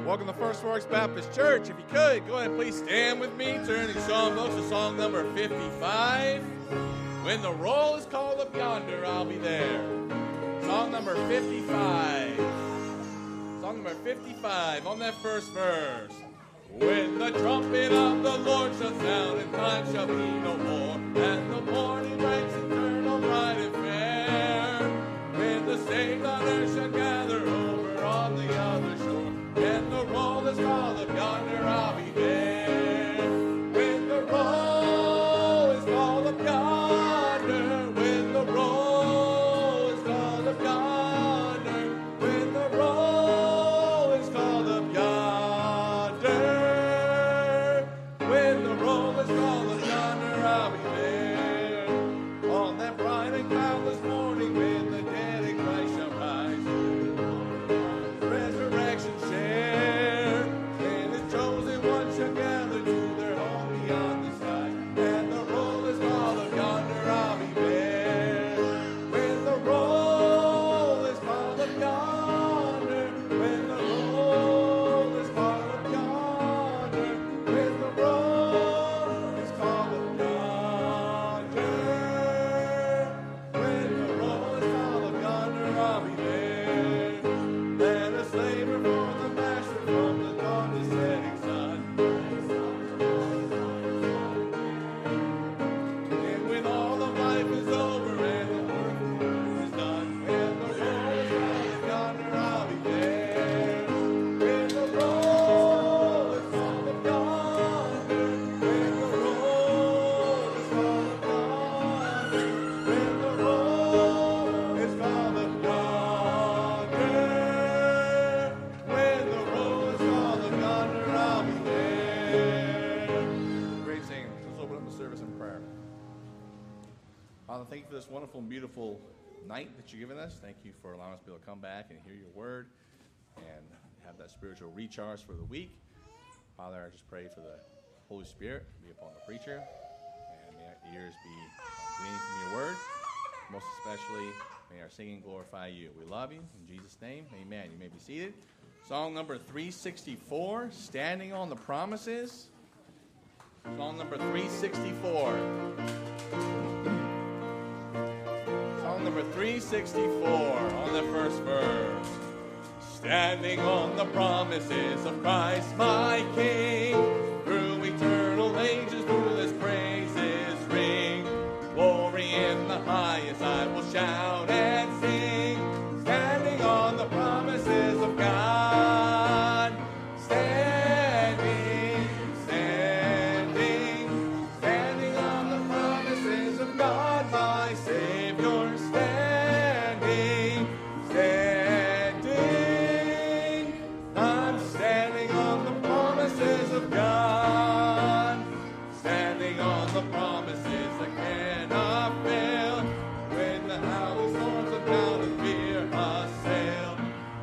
Welcome to First Works Baptist Church. If you could, go ahead and please stand with me. Turn to song books to song number 55. When the roll is called up yonder, I'll be there. Song number 55. Song number 55 on that first verse. When the trumpet of the Lord shall sound, and time shall be no more, and the morning breaks eternal, bright and fair. When the saved on earth shall gather over on the other shore, and the roll is called up yonder, I'll be there. When the roll is called up yonder, when the roll is called up yonder, when the roll is called up yonder, when the roll is called up yonder, I'll be there. On that bright and cloudless morning, when the dead in Christ shall rise, resurrection share, and His chosen ones shall gather to their home beyond the sky, and the roll is called up yonder, I'll be there. When the roll is called up yonder, when the roll is called up yonder, when the roll is called up yonder, when the roll is called up yonder, I'll be there. Let us labor for the Master from the dawn to setting sun. And when all of life is over and the work is done, when the roll is called up yonder, I'll be there. When the roll is called up yonder, when the roll is called up yonder, when the roll is called up yonder, when the roll is called up yonder, I'll be there. Great singing. Let's open up the service in prayer. Father, thank you for this wonderful and beautiful night that you've given us. Thank you for allowing us to be able to come back and hear your word and have that spiritual recharge for the week. Father, I just pray for the Holy Spirit to be upon the preacher, and may our ears be gleaning from your word. Most especially, may our singing glorify you. We love you. In Jesus' name, amen. You may be seated. Song number 364, Standing on the Promises. Song number 364. Song number 364 on the first verse. Standing on the promises of Christ my King, through eternal ages through His praises ring. Glory in the highest I will shout and sing, standing on the promises of God. Standing, standing, standing on the promises of God, my Savior. Standing, standing, I'm standing on the promises of God. Standing on the promises that cannot fail. When the howling storms of doubt and fear assail,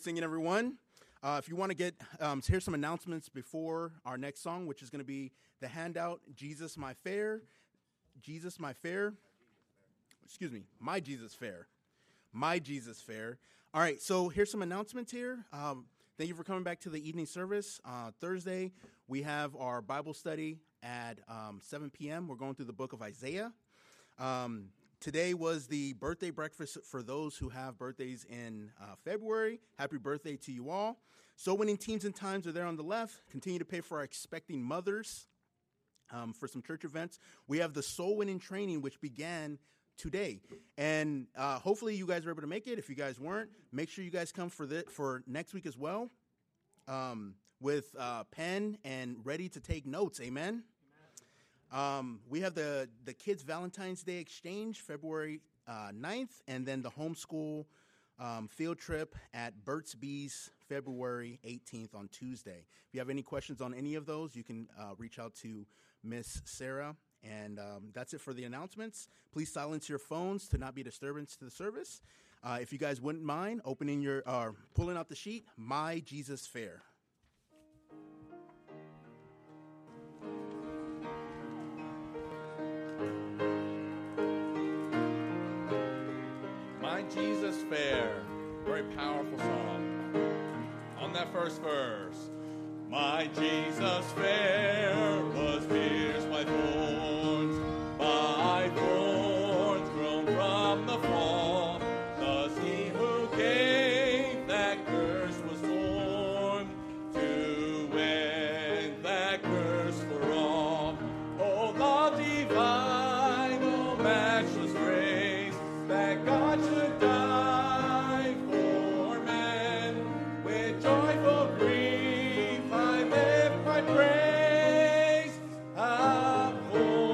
Great singing, everyone. If you want to get, here's some announcements before our next song, which is going to be the handout, Jesus, My Fair. Jesus, My Fair. Excuse me, My Jesus Fair. My Jesus Fair. All right, so here's some announcements here. Thank you for coming back to the evening service. Thursday, we have our Bible study at 7 p.m. We're going through the book of Isaiah. Today was the birthday breakfast for those who have birthdays in February. Happy birthday to you all. Soul winning teams and times are there on the left. Continue to pay for our expecting mothers for some church events. We have the soul winning training, which began today. And hopefully you guys were able to make it. If you guys weren't, make sure you guys come for next week as well with pen and ready to take notes. Amen. We have the Kids Valentine's Day Exchange, February 9th, and then the homeschool field trip at Burt's Bees, February 18th on Tuesday. If you have any questions on any of those, you can reach out to Miss Sarah. And that's it for the announcements. Please silence your phones to not be a disturbance to the service. If you guys wouldn't mind pulling out the sheet, My Jesus Fair. My Jesus Fair, very powerful song. On that first verse, my Jesus Fair was pierced by thorns grown from the fall. Thus he who gave that curse was torn to end that curse for all. Oh, love divine, oh, matchless grace, that God should die for men. With joyful grief I lift my praise. Abhor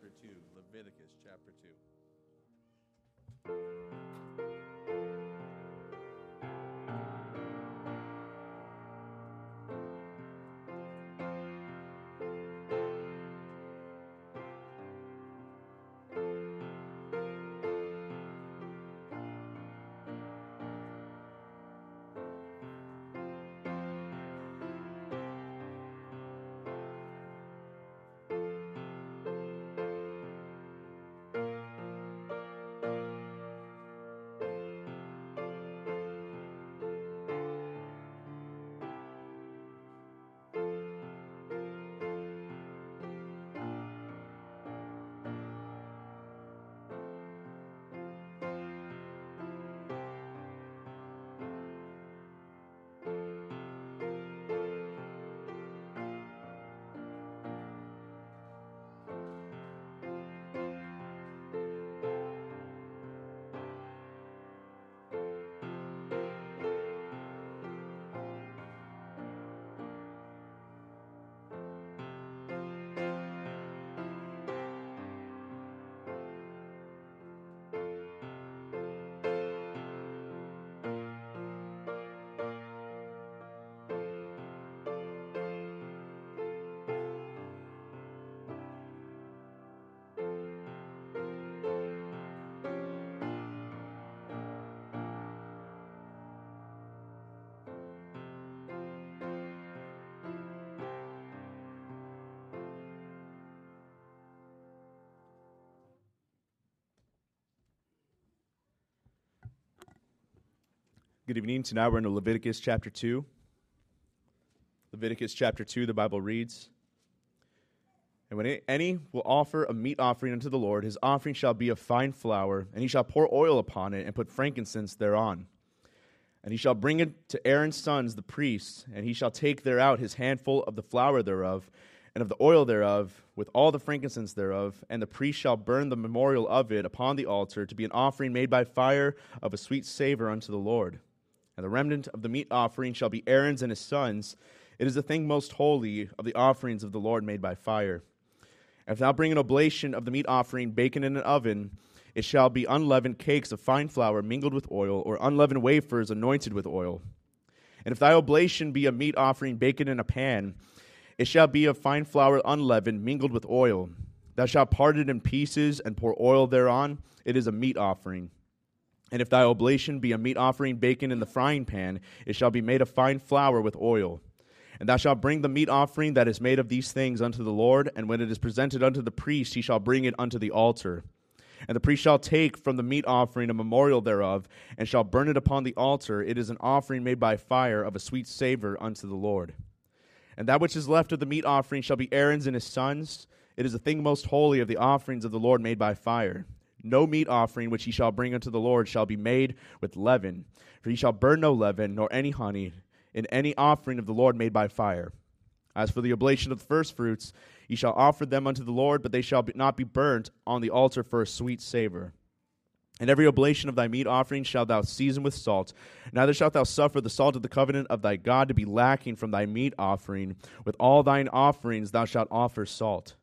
chapter 2. Leviticus chapter 2. Good evening. Tonight we're in Leviticus chapter 2. Leviticus chapter 2, the Bible reads, "And when any will offer a meat offering unto the Lord, his offering shall be of fine flour, and he shall pour oil upon it, and put frankincense thereon. And he shall bring it to Aaron's sons, the priests, and he shall take thereout his handful of the flour thereof, and of the oil thereof, with all the frankincense thereof, and the priest shall burn the memorial of it upon the altar, to be an offering made by fire of a sweet savor unto the Lord. And the remnant of the meat offering shall be Aaron's and his sons. It is the thing most holy of the offerings of the Lord made by fire. And if thou bring an oblation of the meat offering baken in an oven, it shall be unleavened cakes of fine flour mingled with oil, or unleavened wafers anointed with oil. And if thy oblation be a meat offering baken in a pan, it shall be of fine flour unleavened mingled with oil. Thou shalt part it in pieces and pour oil thereon. It is a meat offering. And if thy oblation be a meat offering baken in the frying pan, it shall be made of fine flour with oil. And thou shalt bring the meat offering that is made of these things unto the Lord, and when it is presented unto the priest, he shall bring it unto the altar. And the priest shall take from the meat offering a memorial thereof, and shall burn it upon the altar. It is an offering made by fire of a sweet savor unto the Lord. And that which is left of the meat offering shall be Aaron's and his sons. It is the thing most holy of the offerings of the Lord made by fire. No meat offering which he shall bring unto the Lord shall be made with leaven, for he shall burn no leaven, nor any honey, in any offering of the Lord made by fire. As for the oblation of the firstfruits, ye shall offer them unto the Lord, but they shall not be burnt on the altar for a sweet savor. And every oblation of thy meat offering shalt thou season with salt. Neither shalt thou suffer the salt of the covenant of thy God to be lacking from thy meat offering. With all thine offerings thou shalt offer salt.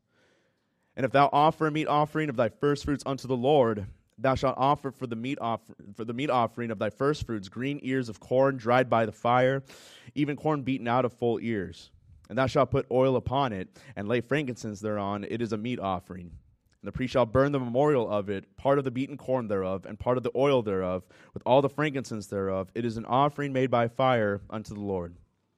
And if thou offer a meat offering of thy firstfruits unto the Lord, thou shalt offer for the meat offering of thy firstfruits green ears of corn dried by the fire, even corn beaten out of full ears. And thou shalt put oil upon it, and lay frankincense thereon. It is a meat offering. And the priest shall burn the memorial of it, part of the beaten corn thereof, and part of the oil thereof, with all the frankincense thereof. It is an offering made by fire unto the Lord."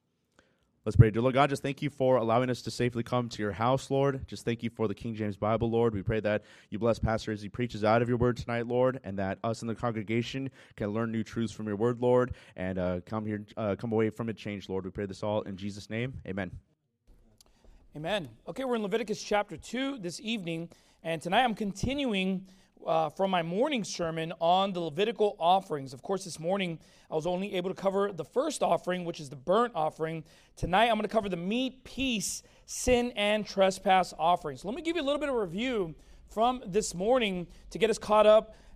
Let's pray. Dear Lord God, just thank you for allowing us to safely come to your house, Lord. Just thank you for the King James Bible, Lord. We pray that you bless Pastor as he preaches out of your word tonight, Lord, and that us in the congregation can learn new truths from your word, Lord, and come away from it changed, Lord. We pray this all in Jesus' name. Amen. Amen. Okay, we're in Leviticus chapter 2 this evening, and tonight I'm continuing from my morning sermon on the Levitical offerings. Of course, this morning I was only able to cover the first offering, which is the burnt offering. Tonight I'm going to cover the meat, peace, sin, and trespass offerings. Let me give you a little bit of a review from this morning to get us caught up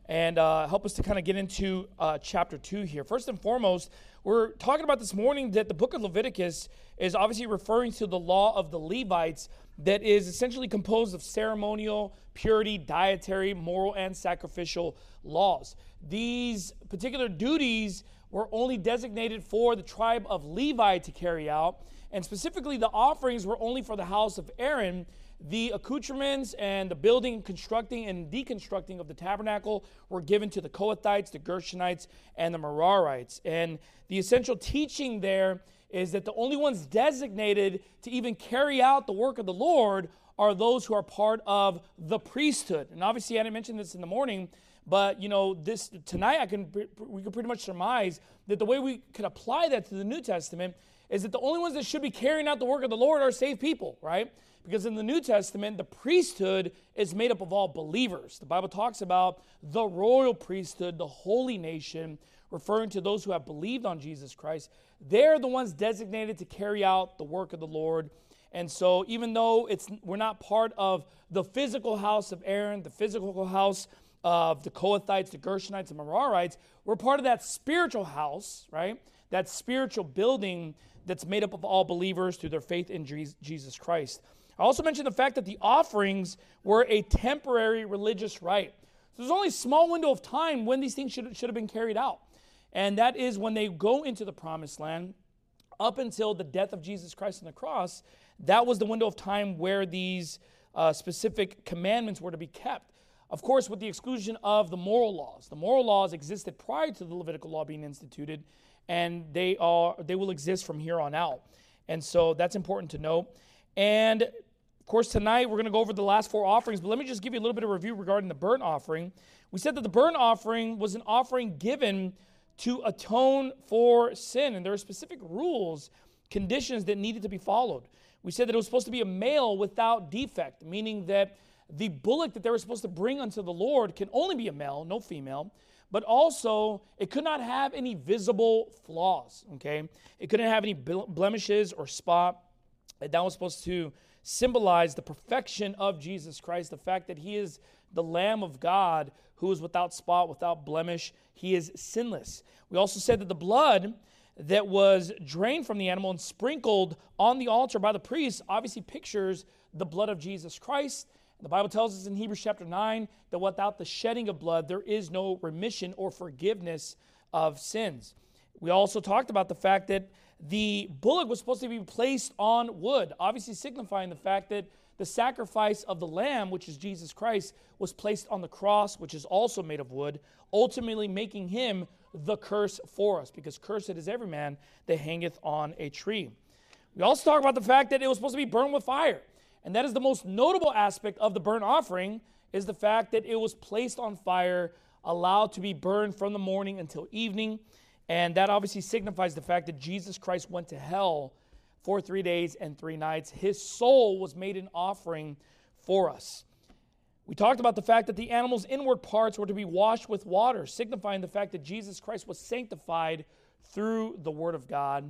and help us to kind of get into chapter 2 here. First and foremost, we're talking about this morning that the book of Leviticus is obviously referring to the law of the Levites that is essentially composed of ceremonial, purity, dietary, moral, and sacrificial laws. These particular duties were only designated for the tribe of Levi to carry out, and specifically the offerings were only for the house of Aaron. The accoutrements and the building, constructing, and deconstructing of the tabernacle were given to the Kohathites, the Gershonites, and the Merarites. And the essential teaching there is that the only ones designated to even carry out the work of the Lord are those who are part of the priesthood. And obviously, I didn't mention this in the morning, but this tonight we can pretty much surmise that the way we could apply that to the New Testament is that the only ones that should be carrying out the work of the Lord are saved people, right? Because in the New Testament, the priesthood is made up of all believers. The Bible talks about the royal priesthood, the holy nation, referring to those who have believed on Jesus Christ. They're the ones designated to carry out the work of the Lord. And so even though we're not part of the physical house of Aaron, the physical house of the Kohathites, the Gershonites, and Merarites, we're part of that spiritual house, right? That spiritual building that's made up of all believers through their faith in Jesus Christ. I also mentioned the fact that the offerings were a temporary religious rite. So there's only a small window of time when these things should have been carried out. And that is when they go into the promised land up until the death of Jesus Christ on the cross. That was the window of time where these specific commandments were to be kept. Of course, with the exclusion of the moral laws. The moral laws existed prior to the Levitical law being instituted, and they will exist from here on out. And so that's important to note. And of course, tonight we're going to go over the last 4 offerings, but let me just give you a little bit of review regarding the burnt offering. We said that the burnt offering was an offering given to atone for sin, and there are specific rules, conditions that needed to be followed. We said that it was supposed to be a male without defect, meaning that the bullock that they were supposed to bring unto the Lord can only be a male, no female, but also it could not have any visible flaws, okay? It couldn't have any blemishes or spot. And that was supposed to symbolize the perfection of Jesus Christ, the fact that he is the Lamb of God who is without spot, without blemish. He is sinless. We also said that the blood that was drained from the animal and sprinkled on the altar by the priest obviously pictures the blood of Jesus Christ. The Bible tells us in Hebrews chapter 9 that without the shedding of blood, there is no remission or forgiveness of sins. We also talked about the fact that the bullock was supposed to be placed on wood, obviously signifying the fact that the sacrifice of the lamb, which is Jesus Christ, was placed on the cross, which is also made of wood, ultimately making him the curse for us, because cursed is every man that hangeth on a tree. We also talk about the fact that it was supposed to be burned with fire, and that is the most notable aspect of the burnt offering, is the fact that it was placed on fire, allowed to be burned from the morning until evening. And that obviously signifies the fact that Jesus Christ went to hell for 3 days and 3 nights. His soul was made an offering for us. We talked about the fact that the animal's inward parts were to be washed with water, signifying the fact that Jesus Christ was sanctified through the Word of God.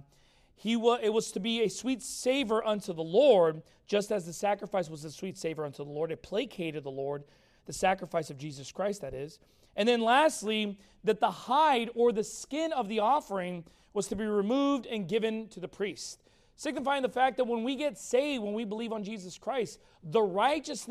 It was to be a sweet savor unto the Lord, just as the sacrifice was a sweet savor unto the Lord. It placated the Lord, the sacrifice of Jesus Christ, that is. And then lastly, that the hide or the skin of the offering was to be removed and given to the priest, signifying the fact that when we get saved, when we believe on Jesus Christ, the righteous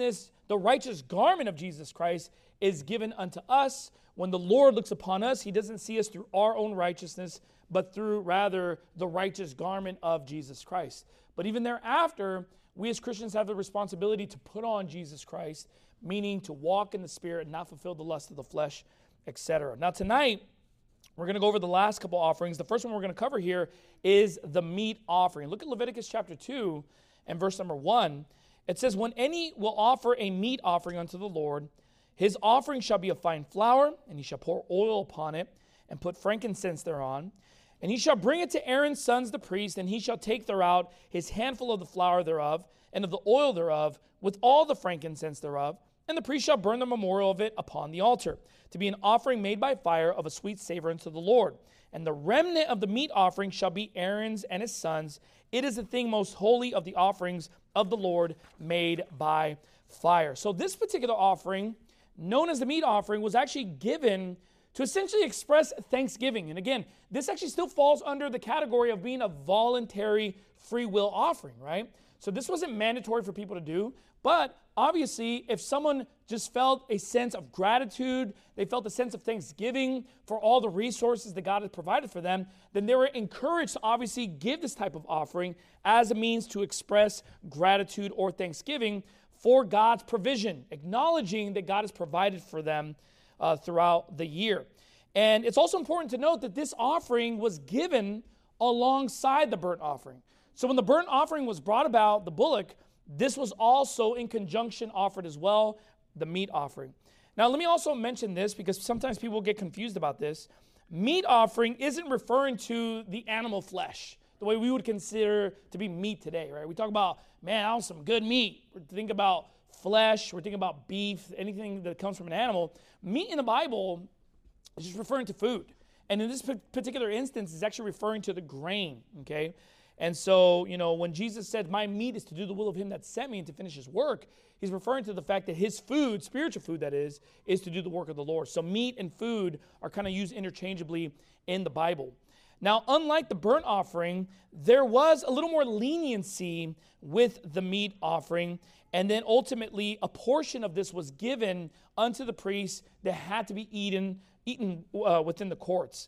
garment of Jesus Christ is given unto us. When the Lord looks upon us, he doesn't see us through our own righteousness, but through rather the righteous garment of Jesus Christ. But even thereafter, we as Christians have the responsibility to put on Jesus Christ, meaning to walk in the Spirit and not fulfill the lust of the flesh, etc. Now tonight, we're going to go over the last couple offerings. The first one we're going to cover here is the meat offering. Look at Leviticus chapter 2 and verse number 1. It says, "When any will offer a meat offering unto the Lord, his offering shall be of fine flour, and he shall pour oil upon it, and put frankincense thereon. And he shall bring it to Aaron's sons the priest, and he shall take thereout his handful of the flour thereof, and of the oil thereof, with all the frankincense thereof. And the priest shall burn the memorial of it upon the altar, to be an offering made by fire of a sweet savor unto the Lord. And the remnant of the meat offering shall be Aaron's and his sons. It is the thing most holy of the offerings of the Lord made by fire." So this particular offering known as the meat offering, was actually given to essentially express thanksgiving. And again, this actually still falls under the category of being a voluntary free will offering, right? So this wasn't mandatory for people to do, but obviously if someone just felt a sense of gratitude, they felt a sense of thanksgiving for all the resources that God had provided for them, then they were encouraged to obviously give this type of offering as a means to express gratitude or thanksgiving for God's provision, acknowledging that God has provided for them throughout the year. And it's also important to note that this offering was given alongside the burnt offering. So when the burnt offering was brought about, the bullock, this was also in conjunction offered as well, the meat offering. Now let me also mention this because sometimes people get confused about this. Meat offering isn't referring to the animal flesh, the way we would consider to be meat today, right? We talk about, man, I want some good meat. We think about flesh, we're thinking about beef, anything that comes from an animal. Meat in the Bible is just referring to food. And in this particular instance, it's actually referring to the grain, okay? And so, when Jesus said, my meat is to do the will of him that sent me and to finish his work, he's referring to the fact that his food, spiritual food that is to do the work of the Lord. So meat and food are kind of used interchangeably in the Bible. Now, unlike the burnt offering, there was a little more leniency with the meat offering, and then ultimately a portion of this was given unto the priests that had to be eaten within the courts.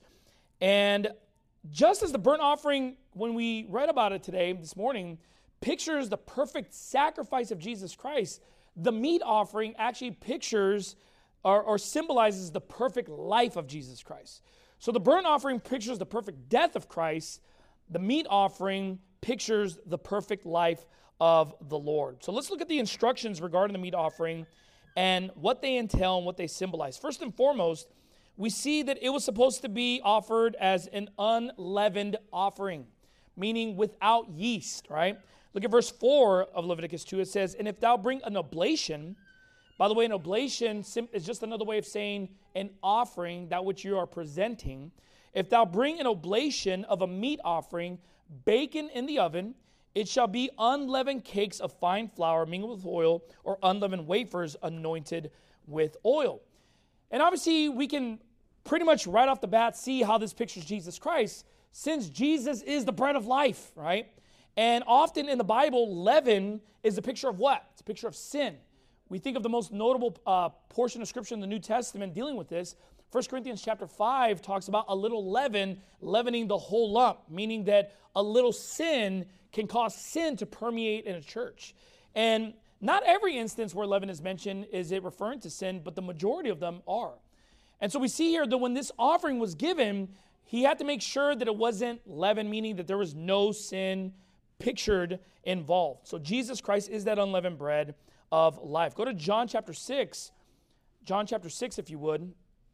And just as the burnt offering, when we read about it this morning, pictures the perfect sacrifice of Jesus Christ, the meat offering actually pictures or symbolizes the perfect life of Jesus Christ. So the burnt offering pictures the perfect death of Christ. The meat offering pictures the perfect life of the Lord. So let's look at the instructions regarding the meat offering and what they entail and what they symbolize. First and foremost, we see that it was supposed to be offered as an unleavened offering, meaning without yeast, right? Look at verse 4 of Leviticus 2. It says, and if thou bring an oblation, by the way, an oblation is just another way of saying an offering, that which you are presenting. If thou bring an oblation of a meat offering, baken in the oven, it shall be unleavened cakes of fine flour mingled with oil, or unleavened wafers anointed with oil. And obviously, we can pretty much right off the bat see how this pictures Jesus Christ, since Jesus is the bread of life, right? And often in the Bible, leaven is a picture of what? It's a picture of sin. We think of the most notable portion of Scripture in the New Testament dealing with this. 1 Corinthians chapter 5 talks about a little leaven leavening the whole lump, meaning that a little sin can cause sin to permeate in a church. And not every instance where leaven is mentioned is it referring to sin, but the majority of them are. And so we see here that when this offering was given, he had to make sure that it wasn't leaven, meaning that there was no sin pictured involved. So Jesus Christ is that unleavened bread of life. Go to John chapter 6. John chapter 6, if you would.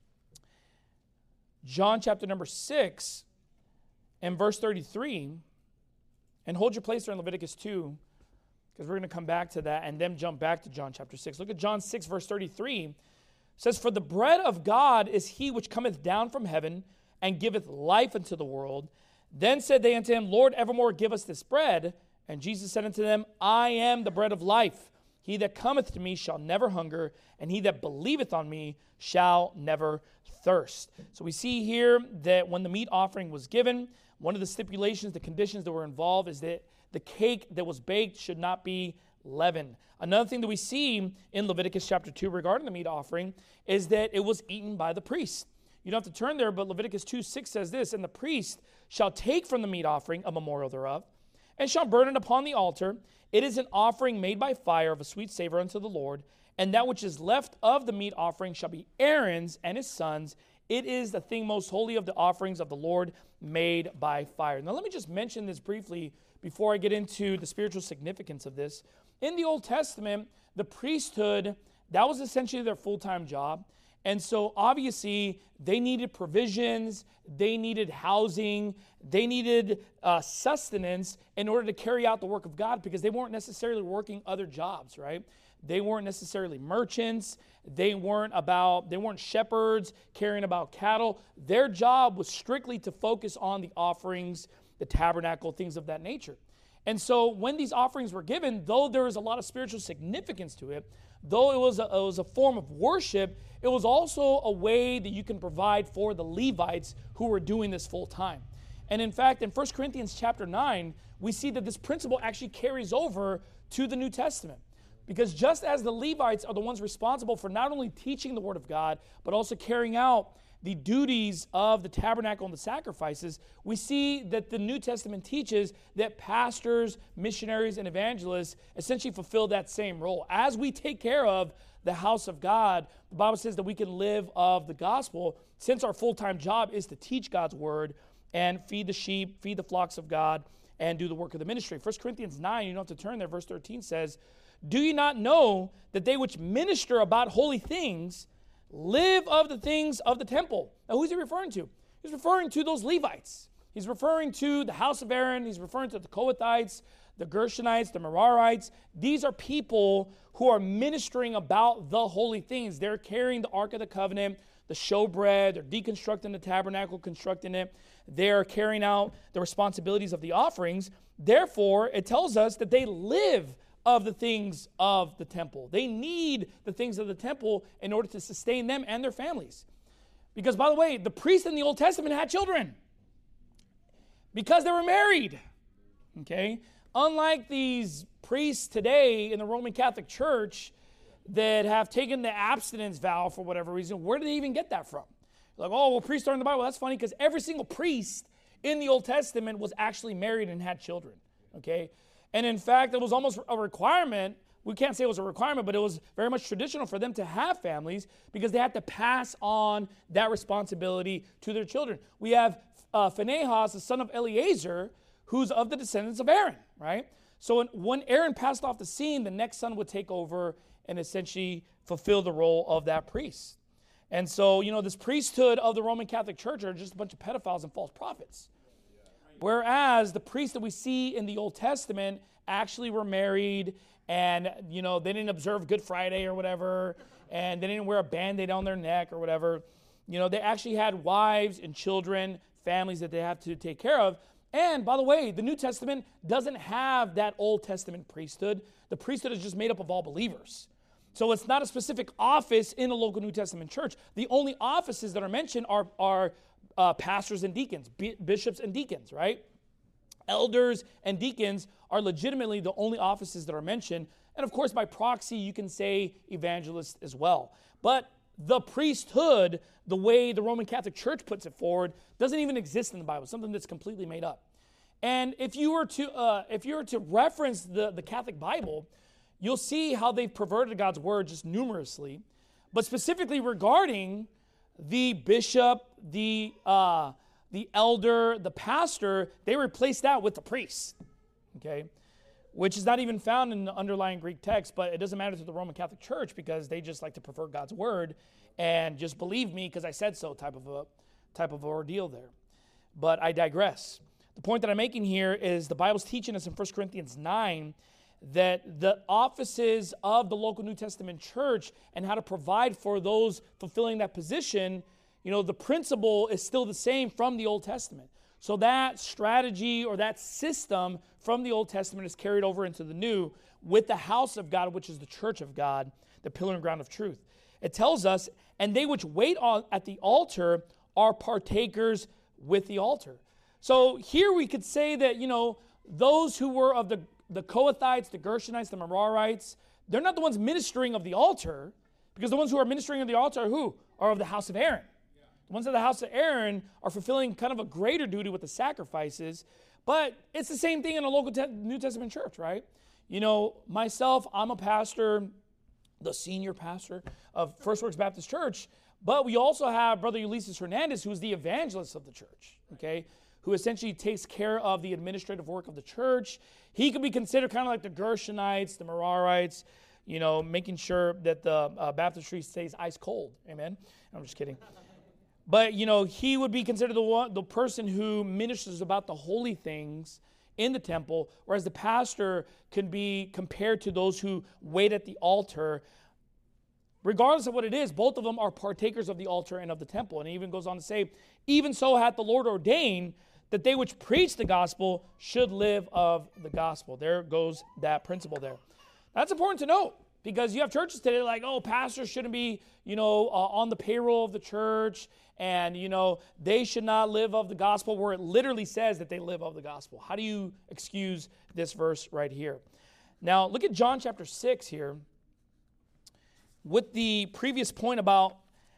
John chapter number 6 and verse 33. And hold your place there in Leviticus 2, because we're going to come back to that and then jump back to John chapter 6. Look at John 6, verse 33. It says, for the bread of God is he which cometh down from heaven and giveth life unto the world. Then said they unto him, Lord, evermore give us this bread. And Jesus said unto them, I am the bread of life. He that cometh to me shall never hunger, and he that believeth on me shall never thirst. So we see here that when the meat offering was given, one of the stipulations, the conditions that were involved is that the cake that was baked should not be leavened. Another thing that we see in Leviticus chapter 2 regarding the meat offering is that it was eaten by the priest. You don't have to turn there, but Leviticus 2:6 says this, and the priest shall take from the meat offering a memorial thereof, and shall burn it upon the altar. It is an offering made by fire of a sweet savor unto the Lord, and that which is left of the meat offering shall be Aaron's and his sons. It is the thing most holy of the offerings of the Lord made by fire. Now let me just mention this briefly before I get into the spiritual significance of this. In the Old Testament, the priesthood, that was essentially their full-time job. And so obviously they needed provisions, they needed housing, they needed sustenance in order to carry out the work of God, because they weren't necessarily working other jobs, right? They weren't necessarily merchants. They weren't shepherds caring about cattle. Their job was strictly to focus on the offerings, the tabernacle, things of that nature. And so when these offerings were given, though there was a lot of spiritual significance to it, though it was a form of worship, it was also a way that you can provide for the Levites who were doing this full time. And in fact, in 1 Corinthians chapter 9, we see that this principle actually carries over to the New Testament. Because just as the Levites are the ones responsible for not only teaching the Word of God, but also carrying out the duties of the tabernacle and the sacrifices, we see that the New Testament teaches that pastors, missionaries, and evangelists essentially fulfill that same role. As we take care of the house of God, the Bible says that we can live of the gospel, since our full-time job is to teach God's word and feed the sheep, feed the flocks of God, and do the work of the ministry. 1 Corinthians 9, you don't have to turn there, verse 13 says, "Do you not know that they which minister about holy things live of the things of the temple?" Now, who's he referring to? He's referring to those Levites. He's referring to the house of Aaron. He's referring to the Kohathites, the Gershonites, the Merarites. These are people who are ministering about the holy things. They're carrying the Ark of the Covenant, the showbread. They're deconstructing the tabernacle, constructing it. They're carrying out the responsibilities of the offerings. Therefore, it tells us that they live of the things of the temple. They need the things of the temple in order to sustain them and their families. Because, by the way, the priests in the Old Testament had children because they were married. Okay? Unlike these priests today in the Roman Catholic Church that have taken the abstinence vow for whatever reason, where did they even get that from? Like, oh, well, priests are in the Bible. That's funny because every single priest in the Old Testament was actually married and had children. Okay? And in fact, it was almost a requirement. We can't say it was a requirement, but it was very much traditional for them to have families because they had to pass on that responsibility to their children. We have Phinehas, the son of Eleazar, who's of the descendants of Aaron, right? So when Aaron passed off the scene, the next son would take over and essentially fulfill the role of that priest. And so, this priesthood of the Roman Catholic Church are just a bunch of pedophiles and false prophets. Whereas the priests that we see in the Old Testament actually were married and, they didn't observe Good Friday or whatever, and they didn't wear a Band-Aid on their neck or whatever. They actually had wives and children, families that they have to take care of. And, by the way, the New Testament doesn't have that Old Testament priesthood. The priesthood is just made up of all believers. So it's not a specific office in a local New Testament church. The only offices that are mentioned are pastors and deacons, bishops and deacons, right? Elders and deacons are legitimately the only offices that are mentioned. And of course, by proxy, you can say evangelists as well. But the priesthood, the way the Roman Catholic Church puts it forward, doesn't even exist in the Bible, something that's completely made up. And if you were to reference the Catholic Bible, you'll see how they've perverted God's word just numerously, but specifically regarding the bishop, the elder, the pastor, they replaced that with the priest, okay? Which is not even found in the underlying Greek text, but it doesn't matter to the Roman Catholic Church because they just like to pervert God's word and just believe me because I said so type of ordeal there. But I digress. The point that I'm making here is the Bible's teaching us in 1 Corinthians 9 that the offices of the local New Testament church and how to provide for those fulfilling that position, the principle is still the same from the Old Testament. So that strategy or that system from the Old Testament is carried over into the New with the house of God, which is the church of God, the pillar and ground of truth. It tells us, and they which wait at the altar are partakers with the altar. So here we could say that, those who were of the Kohathites, the Gershonites, the Merarites, they're not the ones ministering of the altar, because the ones who are ministering of the altar are who? Are of the house of Aaron. Yeah. The ones of the house of Aaron are fulfilling kind of a greater duty with the sacrifices, but it's the same thing in a local New Testament church, right? Myself, I'm a pastor, the senior pastor of First Works Baptist Church, but we also have Brother Ulysses Hernandez, who's the evangelist of the church, okay? Who essentially takes care of the administrative work of the church. He could be considered kind of like the Gershonites, the Merarites, making sure that the baptistry stays ice cold. Amen? I'm just kidding. But, he would be considered the person who ministers about the holy things in the temple, whereas the pastor can be compared to those who wait at the altar. Regardless of what it is, both of them are partakers of the altar and of the temple. And he even goes on to say, even so hath the Lord ordained that they which preach the gospel should live of the gospel. There goes that principle there. That's important to note, because you have churches today like, oh, pastors shouldn't be, on the payroll of the church, and, they should not live of the gospel, where it literally says that they live of the gospel. How do you excuse this verse right here? Now, look at John chapter 6 here. With the previous point about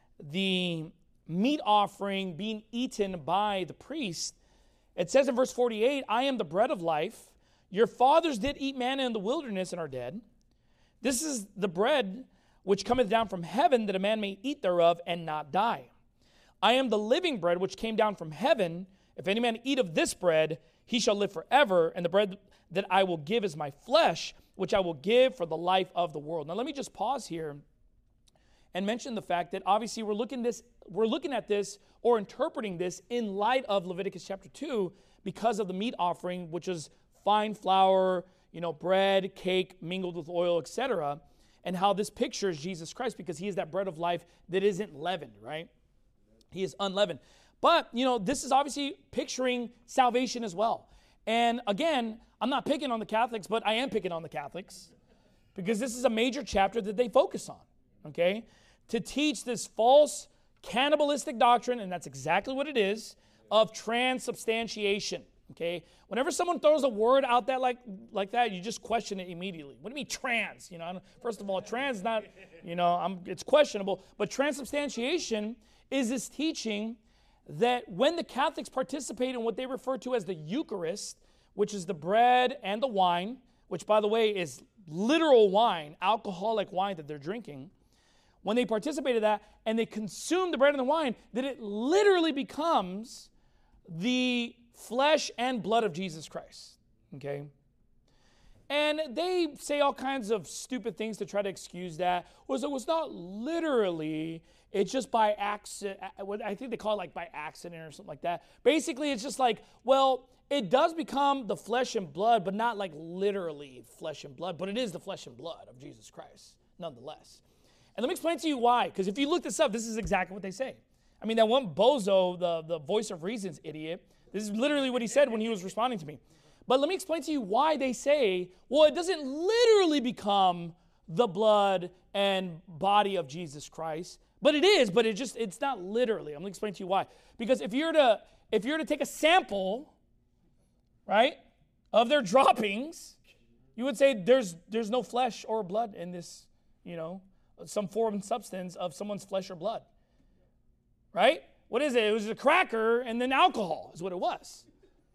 the meat offering being eaten by the priest, it says in verse 48, I am the bread of life. Your fathers did eat manna in the wilderness and are dead. This is the bread which cometh down from heaven, that a man may eat thereof and not die. I am the living bread which came down from heaven. If any man eat of this bread, he shall live forever. And the bread that I will give is my flesh, which I will give for the life of the world. Now let me just pause here and mention the fact that obviously we're looking at this or interpreting this in light of Leviticus chapter 2 because of the meat offering, which is fine flour, bread, cake mingled with oil, etc., and how this pictures Jesus Christ, because he is that bread of life that isn't leavened, right? He is unleavened. But, this is obviously picturing salvation as well. And again, I'm not picking on the Catholics, but I am picking on the Catholics because this is a major chapter that they focus on, okay? To teach this false cannibalistic doctrine, and that's exactly what it is, of transubstantiation. Okay, whenever someone throws a word out that like that, you just question it immediately. What do you mean trans? First of all, trans is not, it's questionable. But transubstantiation is this teaching that when the Catholics participate in what they refer to as the Eucharist, which is the bread and the wine, which by the way is literal wine, alcoholic wine that they're drinking, when they participate in that and they consume the bread and the wine, that it literally becomes the flesh and blood of Jesus Christ, okay? And they say all kinds of stupid things to try to excuse that. It was not literally, it's just by accident. I think they call it by accident or something like that. Basically, it's just it does become the flesh and blood, but not literally flesh and blood, but it is the flesh and blood of Jesus Christ, nonetheless. And let me explain to you why, because if you look this up, this is exactly what they say. I mean, that one bozo, the voice of reason's idiot, this is literally what he said when he was responding to me. But let me explain to you why they say, well, it doesn't literally become the blood and body of Jesus Christ. But it is, but it's not literally. I'm going to explain to you why. Because if you're to take a sample, right, of their droppings, you would say there's no flesh or blood in this, some form and substance of someone's flesh or blood. Right? What is it? It was a cracker and then alcohol is what it was.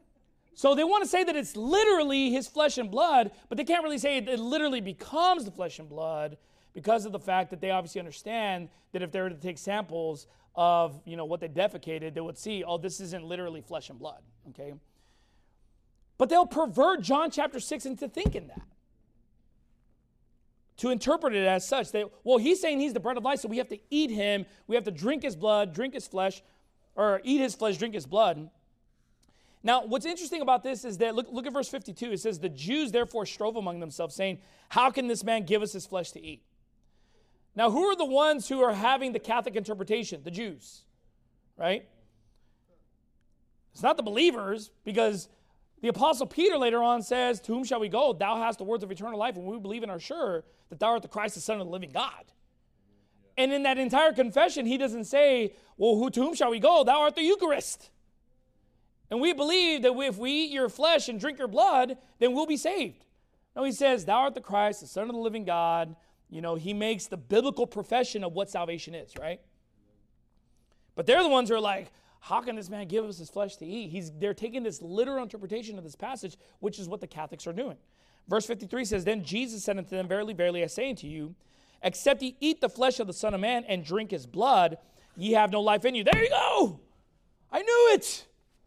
So they want to say that it's literally his flesh and blood, but they can't really say it literally becomes the flesh and blood because of the fact that they obviously understand that if they were to take samples of, what they defecated, they would see, oh, this isn't literally flesh and blood, okay? But they'll pervert John chapter 6 into thinking that, to interpret it as such. He's saying he's the bread of life, so we have to eat him. We have to drink his blood, drink his flesh, or eat his flesh, drink his blood. Now, what's interesting about this is that, look at verse 52. It says, the Jews therefore strove among themselves, saying, how can this man give us his flesh to eat? Now, who are the ones who are having the Catholic interpretation? The Jews, right? It's not the believers, because the Apostle Peter later on says, to whom shall we go? Thou hast the words of eternal life, and we believe and are sure that thou art the Christ, the Son of the living God. And in that entire confession, he doesn't say, well, to whom shall we go? Thou art the Eucharist. And we believe that if we eat your flesh and drink your blood, then we'll be saved. No, he says, thou art the Christ, the Son of the living God. He makes the biblical profession of what salvation is, right? But they're the ones who are like, how can this man give us his flesh to eat? They're taking this literal interpretation of this passage, which is what the Catholics are doing. Verse 53 says, then Jesus said unto them, verily, verily, I say unto you, except ye eat the flesh of the Son of Man and drink his blood, ye have no life in you. There you go. I knew it.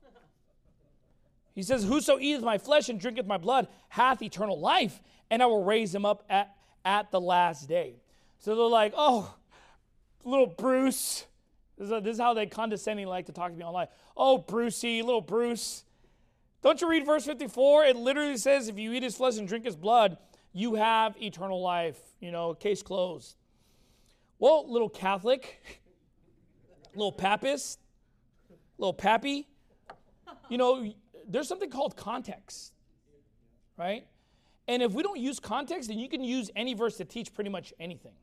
He says, whoso eateth my flesh and drinketh my blood hath eternal life, and I will raise him up at the last day. So they're like, oh, little Bruce. This is how they condescendingly like to talk to me online. Oh, Brucey, little Bruce. Don't you read verse 54? It literally says, if you eat his flesh and drink his blood, you have eternal life. Case closed. Well, little Catholic, little Papist, little Pappy, there's something called context, right? And if we don't use context, then you can use any verse to teach pretty much anything,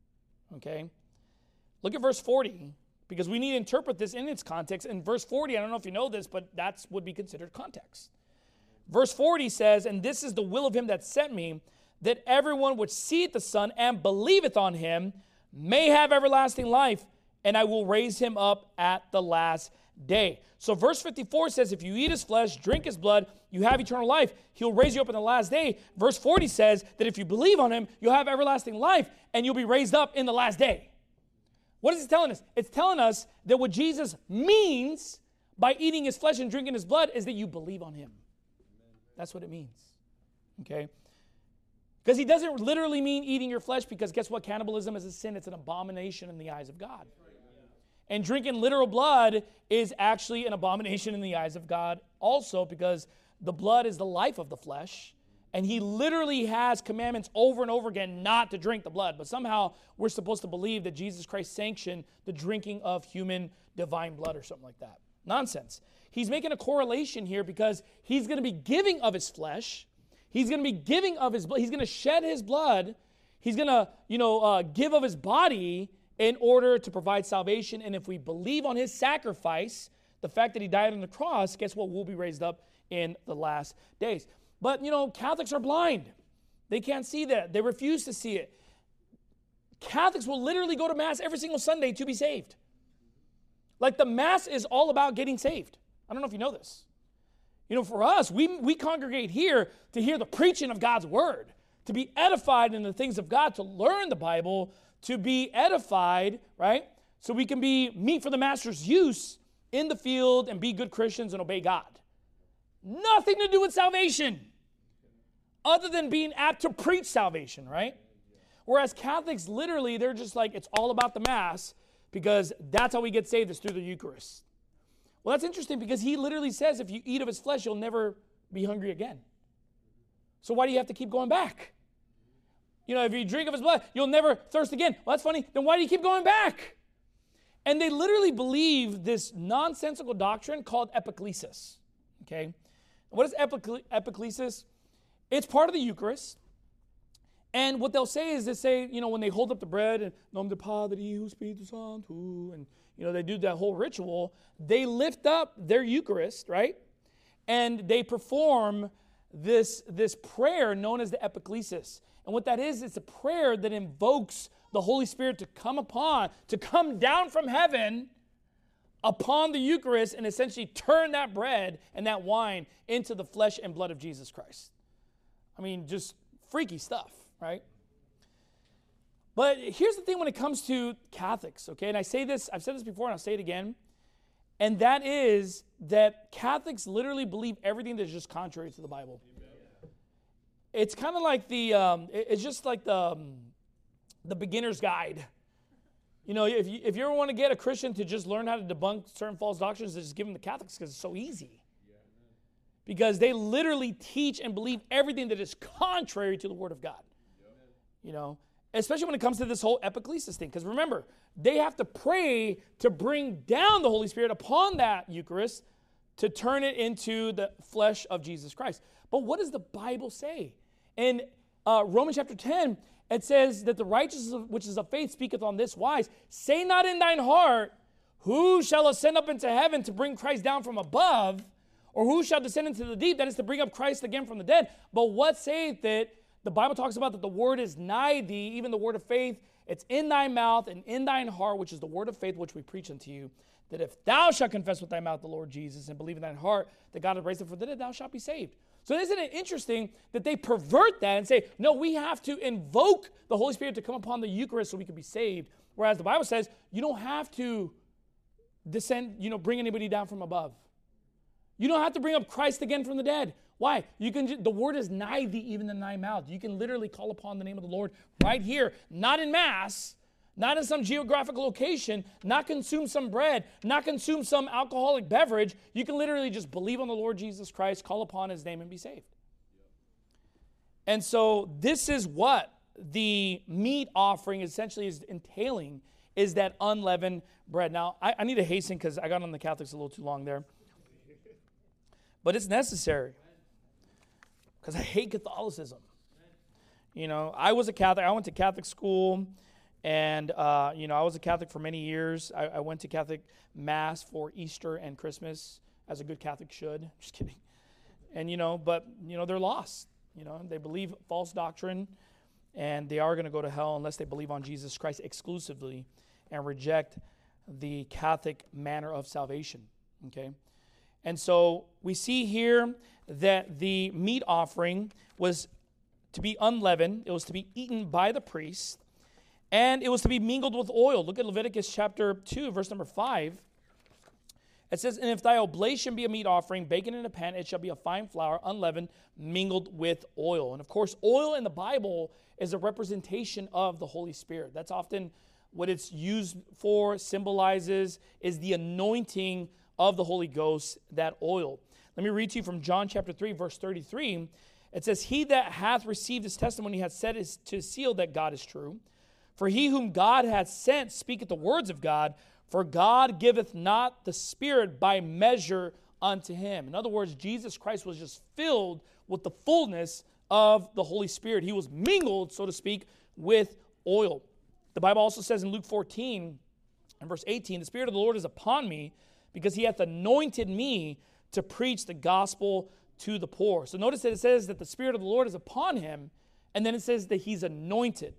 okay? Look at verse 40, because we need to interpret this in its context. In verse 40, I don't know if you know this, but that would be considered context. Verse 40 says, and this is the will of him that sent me, that everyone which seeth the Son and believeth on him may have everlasting life, and I will raise him up at the last day. So verse 54 says, if you eat his flesh, drink his blood, you have eternal life. He'll raise you up in the last day. Verse 40 says that if you believe on him, you'll have everlasting life, and you'll be raised up in the last day. What is it telling us? It's telling us that what Jesus means by eating his flesh and drinking his blood is that you believe on him. That's what it means, okay? Because he doesn't literally mean eating your flesh, because guess what? Cannibalism is a sin. It's an abomination in the eyes of God. And drinking literal blood is actually an abomination in the eyes of God also, because the blood is the life of the flesh. And he literally has commandments over and over again not to drink the blood. But somehow we're supposed to believe that Jesus Christ sanctioned the drinking of human divine blood or something like that. Nonsense. He's making a correlation here, because he's going to be giving of his flesh. He's going to be giving of his blood. He's going to shed his blood. He's going to, give of his body in order to provide salvation. And if we believe on his sacrifice, the fact that he died on the cross, guess what? We'll be raised up in the last days. But, Catholics are blind. They can't see that. They refuse to see it. Catholics will literally go to Mass every single Sunday to be saved. Like, the Mass is all about getting saved. I don't know if you know this. For us, we congregate here to hear the preaching of God's word, to be edified in the things of God, to learn the Bible, to be edified, right? So we can be meat for the master's use in the field and be good Christians and obey God. Nothing to do with salvation other than being apt to preach salvation, right? Whereas Catholics, literally, they're just like, it's all about the Mass, because that's how we get saved, is through the Eucharist. Well, that's interesting, because he literally says if you eat of his flesh, you'll never be hungry again. So why do you have to keep going back? If you drink of his blood, you'll never thirst again. Well, that's funny. Then why do you keep going back? And they literally believe this nonsensical doctrine called epiclesis. Okay? What is epiclesis? It's part of the Eucharist. And what they'll say is when they hold up the bread and nom de Padre, Spiritu Sancto, and they do that whole ritual, they lift up their Eucharist, right? And they perform this prayer known as the epiclesis. And what that is, it's a prayer that invokes the Holy Spirit to come down from heaven upon the Eucharist and essentially turn that bread and that wine into the flesh and blood of Jesus Christ. I mean, just freaky stuff, right? But here's the thing when it comes to Catholics, okay? And I've said this before and I'll say it again. And that is that Catholics literally believe everything that's just contrary to the Bible. It's kind of like it's just like the beginner's guide. If you ever want to get a Christian to just learn how to debunk certain false doctrines, just give them the Catholics, because it's so easy. Because they literally teach and believe everything that is contrary to the Word of God. Especially when it comes to this whole epiclesis thing. Because remember, they have to pray to bring down the Holy Spirit upon that Eucharist to turn it into the flesh of Jesus Christ. But what does the Bible say? In Romans chapter 10, it says that the righteousness which is of faith speaketh on this wise, say not in thine heart, who shall ascend up into heaven to bring Christ down from above, or who shall descend into the deep, that is to bring up Christ again from the dead. But what saith it? The Bible talks about that the word is nigh thee, even the word of faith. It's in thy mouth and in thine heart, which is the word of faith which we preach unto you, that if thou shalt confess with thy mouth the Lord Jesus and believe in thine heart that God hath raised him from the dead, thou shalt be saved. So isn't it interesting that they pervert that and say, no, we have to invoke the Holy Spirit to come upon the Eucharist so we can be saved, whereas the Bible says you don't have to descend, bring anybody down from above. You don't have to bring up Christ again from the dead. Why? The word is nigh thee, even in thy mouth. You can literally call upon the name of the Lord right here, not in Mass, not in some geographical location, not consume some bread, not consume some alcoholic beverage. You can literally just believe on the Lord Jesus Christ, call upon his name, and be saved. And so this is what the meat offering essentially is entailing, is that unleavened bread. Now, I need to hasten because I got on the Catholics a little too long there. but it's necessary because I hate Catholicism. You know, I was a Catholic. I went to Catholic school, and, you know, I was a Catholic for many years. I went to Catholic Mass for Easter and Christmas, as a good Catholic should. Just kidding. And, you know, but, you know, they're lost. You know, they believe false doctrine, and they are going to go to hell unless they believe on Jesus Christ exclusively and reject the Catholic manner of salvation, okay? And so we see here that the meat offering was to be unleavened. It was to be eaten by the priest, and it was to be mingled with oil. Look at Leviticus chapter 2, verse number 5. It says, and if thy oblation be a meat offering, baken in a pan, it shall be a fine flour, unleavened, mingled with oil. And of course, oil in the Bible is a representation of the Holy Spirit. That's often what it's used for, symbolizes, is the anointing of the Holy Ghost, that oil. Let me read to you from John chapter 3, verse 33. It says, he that hath received his testimony hath set his to seal that God is true. For he whom God hath sent speaketh the words of God, for God giveth not the Spirit by measure unto him. In other words, Jesus Christ was just filled with the fullness of the Holy Spirit. He was mingled, so to speak, with oil. The Bible also says in Luke 14 and verse 18, the Spirit of the Lord is upon me, because he hath anointed me to preach the gospel to the poor. So notice that it says that the Spirit of the Lord is upon him, and then it says that he's anointed.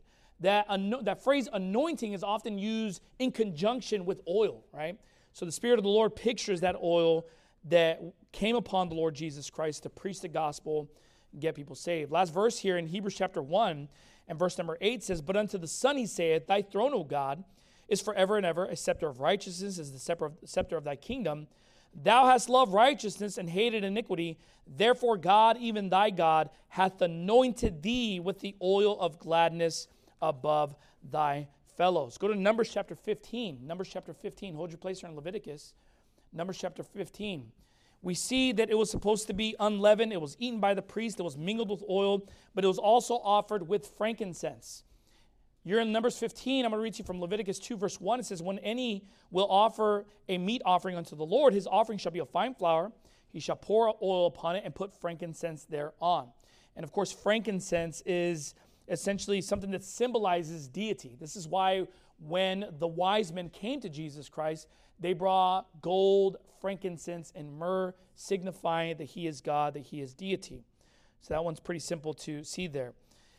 That phrase anointing is often used in conjunction with oil, right? So the Spirit of the Lord pictures that oil that came upon the Lord Jesus Christ to preach the gospel, get people saved. Last verse here in Hebrews chapter 1 and verse number 8 says, but unto the Son he saith, thy throne, O God, is forever and ever. A scepter of righteousness is the scepter of thy kingdom. Thou hast loved righteousness and hated iniquity. Therefore God, even thy God, hath anointed thee with the oil of gladness above thy fellows. Go to Numbers chapter 15. Numbers chapter 15. Hold your place here in Leviticus. Numbers chapter 15. We see that it was supposed to be unleavened. It was eaten by the priest. It was mingled with oil, but it was also offered with frankincense. You're in Numbers 15. I'm going to read to you from Leviticus 2, verse 1. It says, when any will offer a meat offering unto the Lord, his offering shall be of fine flour. He shall pour oil upon it and put frankincense thereon. And of course, frankincense is essentially something that symbolizes deity. This is why when the wise men came to Jesus Christ, they brought gold, frankincense, and myrrh, signifying that he is God, that he is deity. So that one's pretty simple to see there.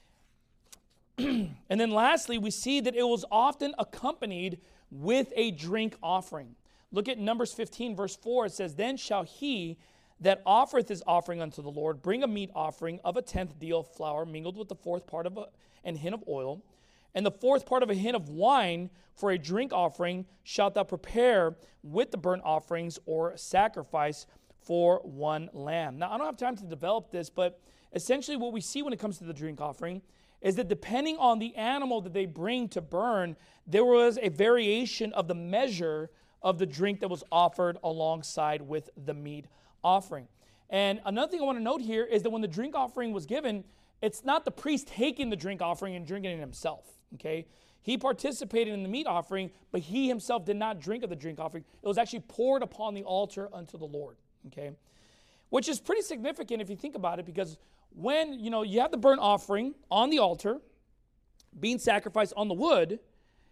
And then lastly, we see that it was often accompanied with a drink offering. Look at Numbers 15, verse 4. It says, then shall he that offereth his offering unto the Lord bring a meat offering of a 10th deal of flour mingled with the 4th part of an hin of oil, and the 4th part of a hin of wine for a drink offering shalt thou prepare with the burnt offerings or sacrifice for one lamb. Now, I don't have time to develop this, but essentially what we see when it comes to the drink offering is that depending on the animal that they bring to burn, there was a variation of the measure of the drink that was offered alongside with the meat offering. And another thing I want to note here is that when the drink offering was given, it's not the priest taking the drink offering and drinking it himself, okay? He participated in the meat offering, but he himself did not drink of the drink offering. It was actually poured upon the altar unto the Lord, okay? Which is pretty significant if you think about it, because when, you have the burnt offering on the altar being sacrificed on the wood,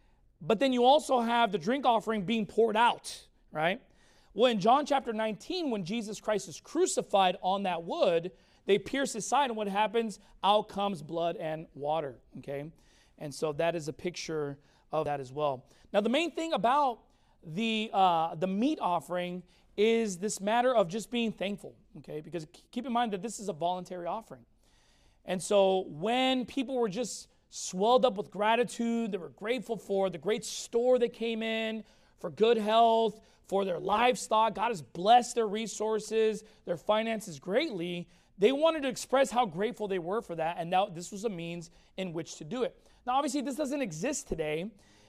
but then you also have the drink offering being poured out, right? Well, in John chapter 19, when Jesus Christ is crucified on that wood, they pierce his side, and what happens? Out comes blood and water, okay? And so that is a picture of that as well. Now, the main thing about the meat offering is this matter of just being thankful, okay? Because keep in mind that this is a voluntary offering. And so when people were just swelled up with gratitude, they were grateful for the great store that came in, for good health, for their livestock, God has blessed their resources, their finances greatly, they wanted to express how grateful they were for that, and now this was a means in which to do it. Now, obviously, this doesn't exist today,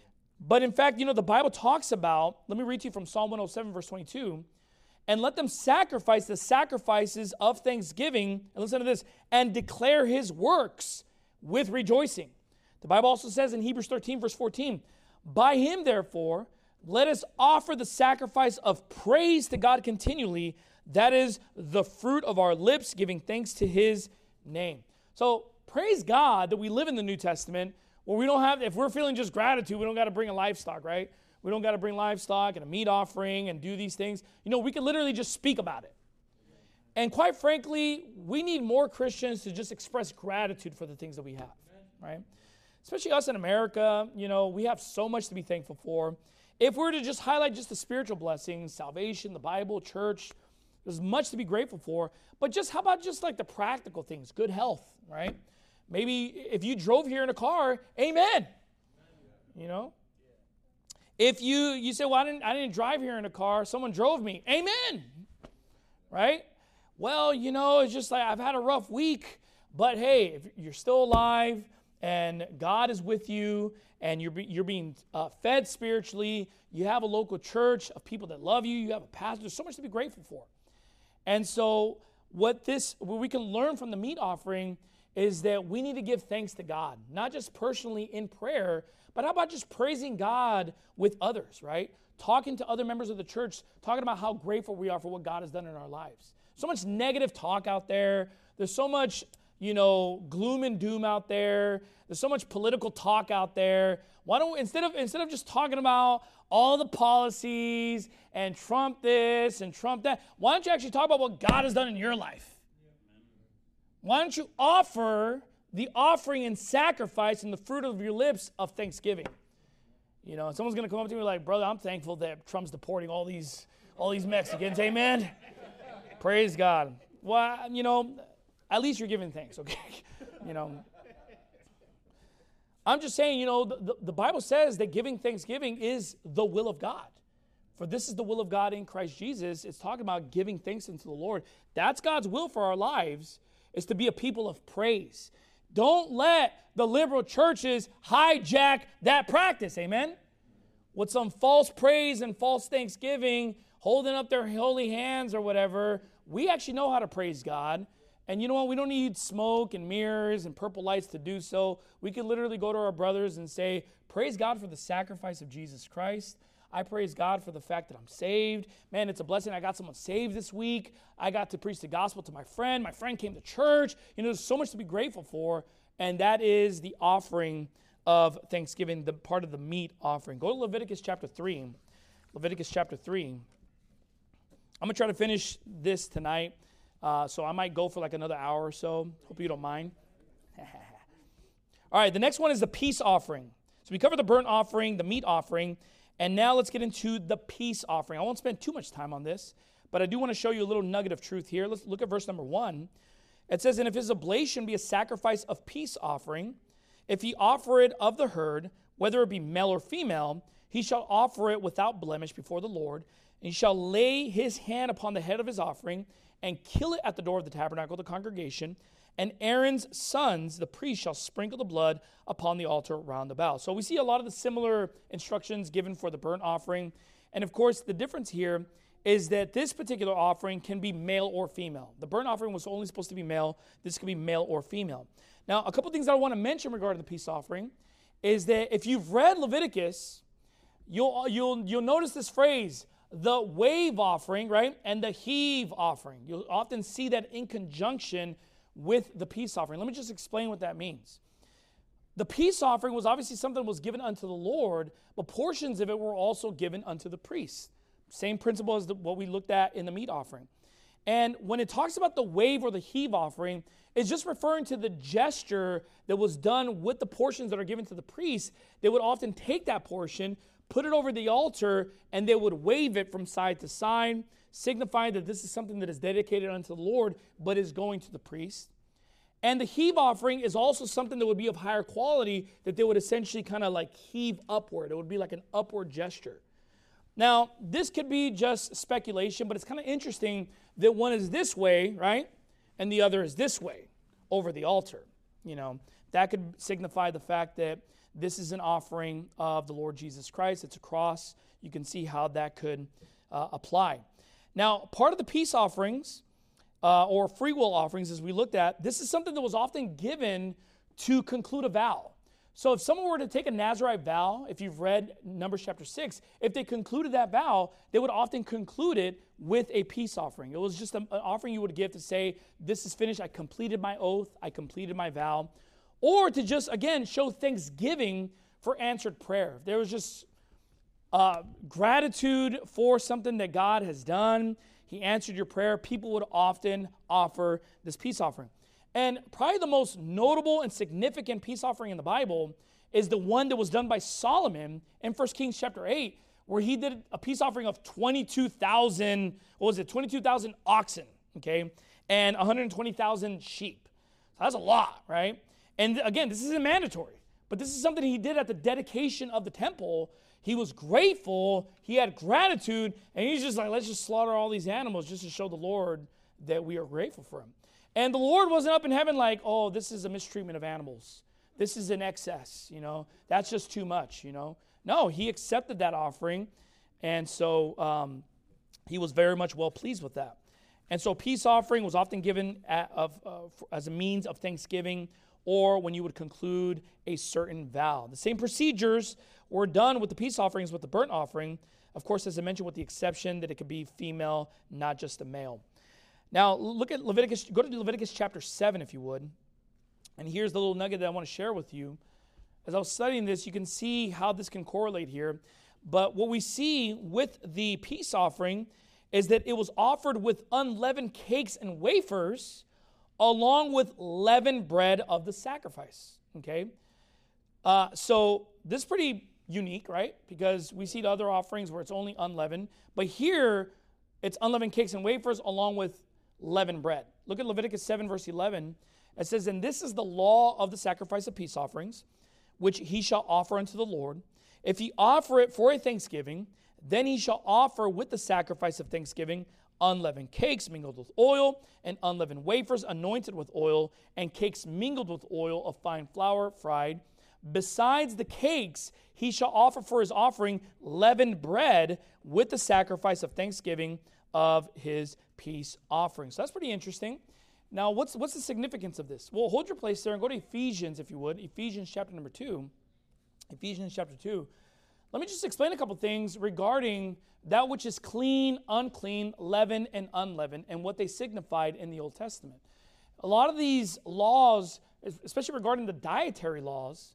but in fact, the Bible talks about, let me read to you from Psalm 107, verse 22, and let them sacrifice the sacrifices of thanksgiving, and listen to this, and declare his works with rejoicing. The Bible also says in Hebrews 13, verse 14, by him, therefore, let us offer the sacrifice of praise to God continually. That is the fruit of our lips, giving thanks to his name. So praise God that we live in the New Testament where we don't have, if we're feeling just gratitude, we don't got to bring a livestock, right? We don't got to bring livestock and a meat offering and do these things. We can literally just speak about it. And quite frankly, we need more Christians to just express gratitude for the things that we have, right? Especially us in America, we have so much to be thankful for. If we were to just highlight just the spiritual blessings, salvation, the Bible, church, there's much to be grateful for. But how about just like the practical things, good health, right? Maybe if you drove here in a car, amen. If you say, well, I didn't drive here in a car, someone drove me, amen, right? Well, it's just like I've had a rough week, but hey, if you're still alive and God is with you and you're being fed spiritually, you have a local church of people that love you, you have a pastor, there's so much to be grateful for. And so what we can learn from the meat offering is that we need to give thanks to God, not just personally in prayer, but how about just praising God with others, right? Talking to other members of the church, talking about how grateful we are for what God has done in our lives. So much negative talk out there. There's so much, gloom and doom out there. There's so much political talk out there. Why don't we, instead of just talking about all the policies and Trump this and Trump that, why don't you actually talk about what God has done in your life? Why don't you offer the offering and sacrifice and the fruit of your lips of thanksgiving? And someone's going to come up to me like, brother, I'm thankful that Trump's deporting all these Mexicans. Amen. Praise God. Well, at least you're giving thanks, okay? I'm just saying, the Bible says that giving thanksgiving is the will of God. For this is the will of God in Christ Jesus. It's talking about giving thanks unto the Lord. That's God's will for our lives, is to be a people of praise. Don't let the liberal churches hijack that practice, amen? With some false praise and false thanksgiving, holding up their holy hands or whatever. We actually know how to praise God. And you know what? We don't need smoke and mirrors and purple lights to do so. We could literally go to our brothers and say, praise God for the sacrifice of Jesus Christ. I praise God for the fact that I'm saved. Man, it's a blessing. I got someone saved this week. I got to preach the gospel to my friend. My friend came to church. There's so much to be grateful for. And that is the offering of thanksgiving, the part of the meat offering. Go to Leviticus chapter 3. Leviticus chapter 3. I'm going to try to finish this tonight. So I might go for like another hour or so. Hope you don't mind. All right, the next one is the peace offering. So we covered the burnt offering, the meat offering, and now let's get into the peace offering. I won't spend too much time on this, but I do want to show you a little nugget of truth here. Let's look at verse number 1. It says, and if his oblation be a sacrifice of peace offering, if he offer it of the herd, whether it be male or female, he shall offer it without blemish before the Lord, and he shall lay his hand upon the head of his offering, and kill it at the door of the tabernacle of the congregation, and Aaron's sons, the priest, shall sprinkle the blood upon the altar round about. So we see a lot of the similar instructions given for the burnt offering. And of course, the difference here is that this particular offering can be male or female. The burnt offering was only supposed to be male. This could be male or female. Now, a couple things that I want to mention regarding the peace offering is that if you've read Leviticus, you'll notice this phrase, the wave offering, right, and the heave offering. You'll often see that in conjunction with the peace offering. Let me just explain what that means. The peace offering was obviously something that was given unto the Lord, but portions of it were also given unto the priests. Same principle as what we looked at in the meat offering. And when it talks about the wave or the heave offering, it's just referring to the gesture that was done with the portions that are given to the priests. They would often take that portion, put it over the altar, and they would wave it from side to side, signifying that this is something that is dedicated unto the Lord, but is going to the priest. And the heave offering is also something that would be of higher quality, that they would essentially kind of like heave upward. It would be like an upward gesture. Now, this could be just speculation, but it's kind of interesting that one is this way, right? And the other is this way over the altar. That could signify the fact that this is an offering of the Lord Jesus Christ. It's a cross. You can see how that could apply. Now, part of the peace offerings or free will offerings, as we looked at, this is something that was often given to conclude a vow. So if someone were to take a Nazirite vow, if you've read Numbers chapter 6, if they concluded that vow, they would often conclude it with a peace offering. It was just an offering you would give to say, this is finished, I completed my oath, I completed my vow. Or to just, again, show thanksgiving for answered prayer. There was just gratitude for something that God has done. He answered your prayer. People would often offer this peace offering. And probably the most notable and significant peace offering in the Bible is the one that was done by Solomon in 1 Kings chapter 8, where he did a peace offering of 22,000 oxen, okay, and 120,000 sheep. So that's a lot, right? And again, this isn't mandatory, but this is something he did at the dedication of the temple. He was grateful, he had gratitude, and he's just like, let's just slaughter all these animals just to show the Lord that we are grateful for him. And the Lord wasn't up in heaven like, oh, this is a mistreatment of animals. This is an excess, That's just too much, No, he accepted that offering, and so he was very much well pleased with that. And so peace offering was often given as a means of thanksgiving or when you would conclude a certain vow. The same procedures were done with the peace offerings with the burnt offering, of course, as I mentioned, with the exception that it could be female, not just a male. Now, look at Leviticus. Go to Leviticus chapter 7, if you would. And here's the little nugget that I want to share with you. As I was studying this, you can see how this can correlate here. But what we see with the peace offering is that it was offered with unleavened cakes and wafers, along with leavened bread of the sacrifice. Okay? So this is pretty unique, right? Because we see the other offerings where it's only unleavened. But here, it's unleavened cakes and wafers along with leavened bread. Look at Leviticus 7, verse 11. It says, and this is the law of the sacrifice of peace offerings, which he shall offer unto the Lord. If he offer it for a thanksgiving, then he shall offer with the sacrifice of thanksgiving unleavened cakes mingled with oil, and unleavened wafers anointed with oil, and cakes mingled with oil of fine flour fried. Besides the cakes, he shall offer for his offering leavened bread with the sacrifice of thanksgiving of his peace offering. So that's pretty interesting. Now, what's the significance of this? Well, hold your place there and go to Ephesians, if you would. Ephesians chapter number 2. Ephesians chapter 2. Let me just explain a couple things regarding that which is clean, unclean, leavened, and unleavened, and what they signified in the Old Testament. A lot of these laws, especially regarding the dietary laws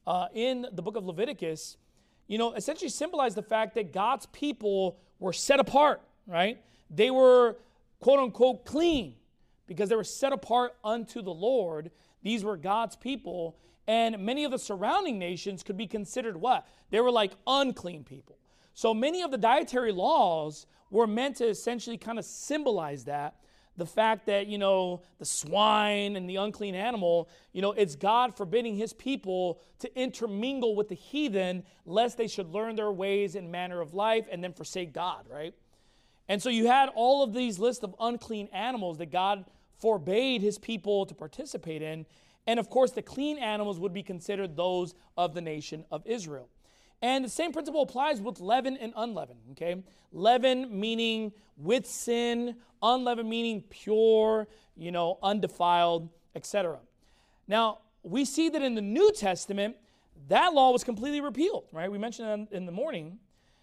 in the book of Leviticus, essentially symbolize the fact that God's people were set apart, right? They were, quote unquote, clean because they were set apart unto the Lord. These were God's people. And many of the surrounding nations could be considered what? They were like unclean people. So many of the dietary laws were meant to essentially kind of symbolize that. The fact that, the swine and the unclean animal, it's God forbidding his people to intermingle with the heathen lest they should learn their ways and manner of life and then forsake God, right? And so you had all of these lists of unclean animals that God forbade his people to participate in. And of course, the clean animals would be considered those of the nation of Israel. And the same principle applies with leaven and unleavened, okay? Leaven meaning with sin, unleavened meaning pure, undefiled, etc. Now, we see that in the New Testament, that law was completely repealed, right? We mentioned in the morning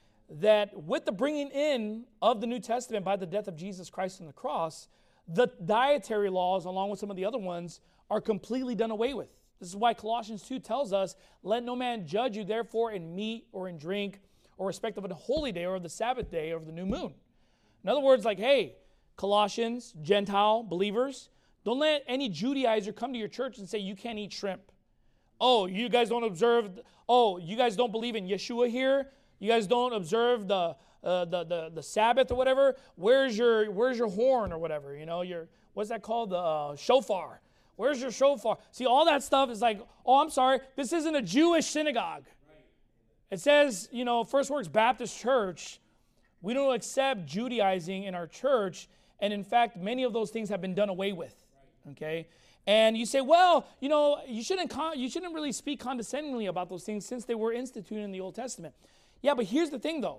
that with the bringing in of the New Testament by the death of Jesus Christ on the cross, the dietary laws, along with some of the other ones, are completely done away with. This is why Colossians 2 tells us, let no man judge you therefore in meat or in drink or respect of a holy day or of the Sabbath day or of the new moon. In other words, like, hey, Colossians, Gentile believers, don't let any Judaizer come to your church and say you can't eat shrimp. Oh, you guys don't observe, you guys don't believe in Yeshua here? You guys don't observe the Sabbath or whatever? Where's your horn or whatever? What's that called? The shofar. Where's your shofar? See, all that stuff is like, I'm sorry, this isn't a Jewish synagogue. It says, First Works Baptist Church, we don't accept Judaizing in our church, and in fact, many of those things have been done away with, okay? And you say, well, you shouldn't really speak condescendingly about those things since they were instituted in the Old Testament. Yeah, but here's the thing, though.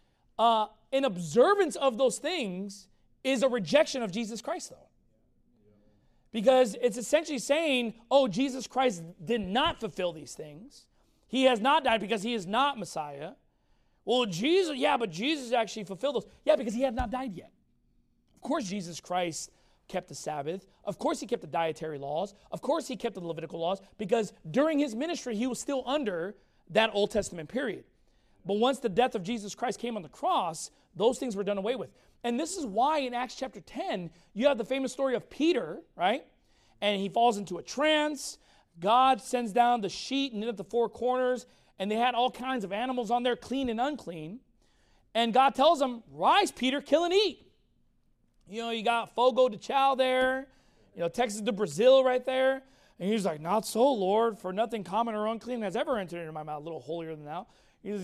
An observance of those things is a rejection of Jesus Christ, though. Because it's essentially saying, oh, Jesus Christ did not fulfill these things. He has not died because he is not Messiah. Well, Jesus, yeah, but Jesus actually fulfilled those. Yeah, because he had not died yet. Of course, Jesus Christ kept the Sabbath. Of course, he kept the dietary laws. Of course, he kept the Levitical laws, because during his ministry, he was still under that Old Testament period. But once the death of Jesus Christ came on the cross, those things were done away with. And this is why in Acts chapter 10, you have the famous story of Peter, right? And he falls into a trance. God sends down the sheet and at the four corners, and they had all kinds of animals on there, clean and unclean. And God tells him, rise, Peter, kill and eat. You know, you got Fogo de Chao there, you know, Texas to Brazil right there. And he's like, not so, Lord, for nothing common or unclean has ever entered into my mouth. A little holier than thou.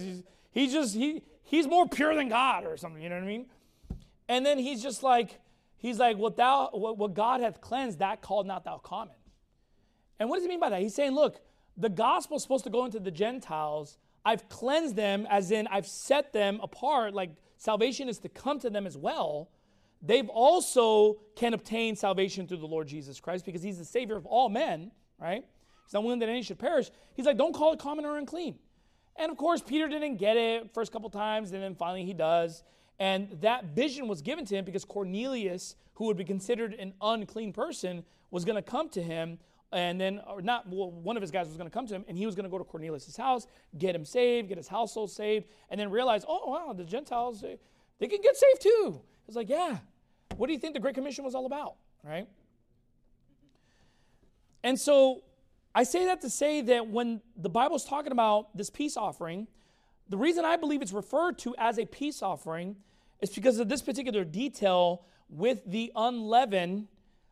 He's more pure than God or something, you know what I mean? And then he's like, what God hath cleansed, that call not thou common. And what does he mean by that? He's saying, look, the gospel is supposed to go into the Gentiles. I've cleansed them, as in I've set them apart, like salvation is to come to them as well. They've also can obtain salvation through the Lord Jesus Christ, because he's the Savior of all men, right? He's not willing that any should perish. He's like, don't call it common or unclean. And of course, Peter didn't get it first couple times, and then finally he does. And that vision was given to him because Cornelius, who would be considered an unclean person, was going to come to him. And then, one of his guys was going to come to him, and he was going to go to Cornelius' house, get him saved, get his household saved, and then realize, oh, wow, the Gentiles, they can get saved too. It's like, yeah. What do you think the Great Commission was all about, right? And so I say that to say that when the Bible's talking about this peace offering, the reason I believe it's referred to as a peace offering is because of this particular detail with the unleavened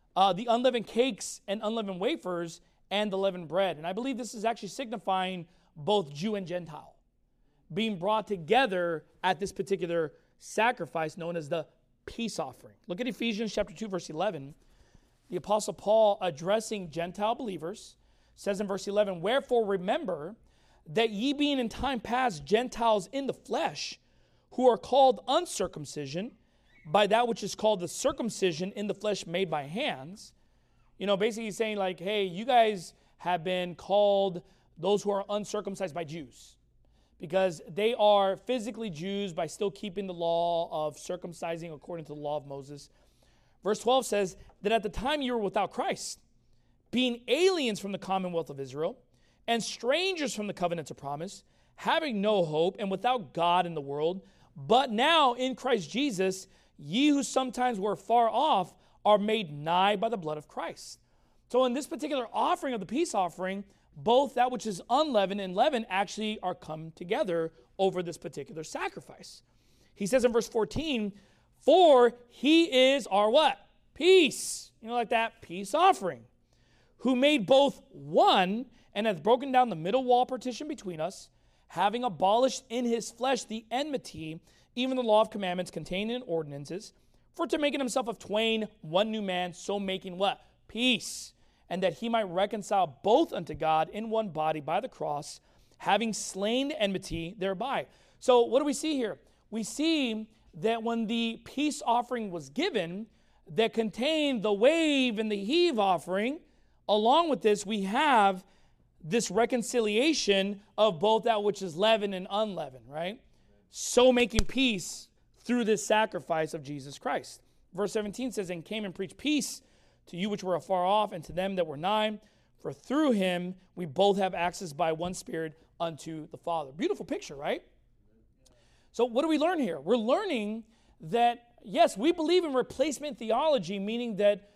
cakes and unleavened wafers and the leavened bread. And I believe this is actually signifying both Jew and Gentile being brought together at this particular sacrifice known as the peace offering. Look at Ephesians chapter 2, verse 11. The Apostle Paul, addressing Gentile believers, says in verse 11, wherefore remember that ye being in time past Gentiles in the flesh, who are called uncircumcision, by that which is called the circumcision in the flesh made by hands. You know, basically he's saying like, hey, you guys have been called those who are uncircumcised by Jews, because they are physically Jews by still keeping the law of circumcising according to the law of Moses. Verse 12 says that at the time you were without Christ, being aliens from the commonwealth of Israel, and strangers from the covenants of promise, having no hope and without God in the world, but now in Christ Jesus, ye who sometimes were far off are made nigh by the blood of Christ. So in this particular offering of the peace offering, both that which is unleavened and leavened actually are come together over this particular sacrifice. He says in verse 14, for he is our what? Peace. You know, like that peace offering. Who made both one and hath broken down the middle wall partition between us, having abolished in his flesh the enmity, even the law of commandments contained in ordinances, for to make in himself of twain one new man, so making what? Peace. And that he might reconcile both unto God in one body by the cross, having slain the enmity thereby. So what do we see here? We see that when the peace offering was given, that contained the wave and the heave offering, along with this, we have this reconciliation of both that which is leavened and unleavened, right? So making peace through this sacrifice of Jesus Christ. Verse 17 says, and came and preached peace to you which were afar off, and to them that were nigh. For through him we both have access by one Spirit unto the Father. Beautiful picture, right? So what do we learn here? We're learning that, yes, we believe in replacement theology, meaning that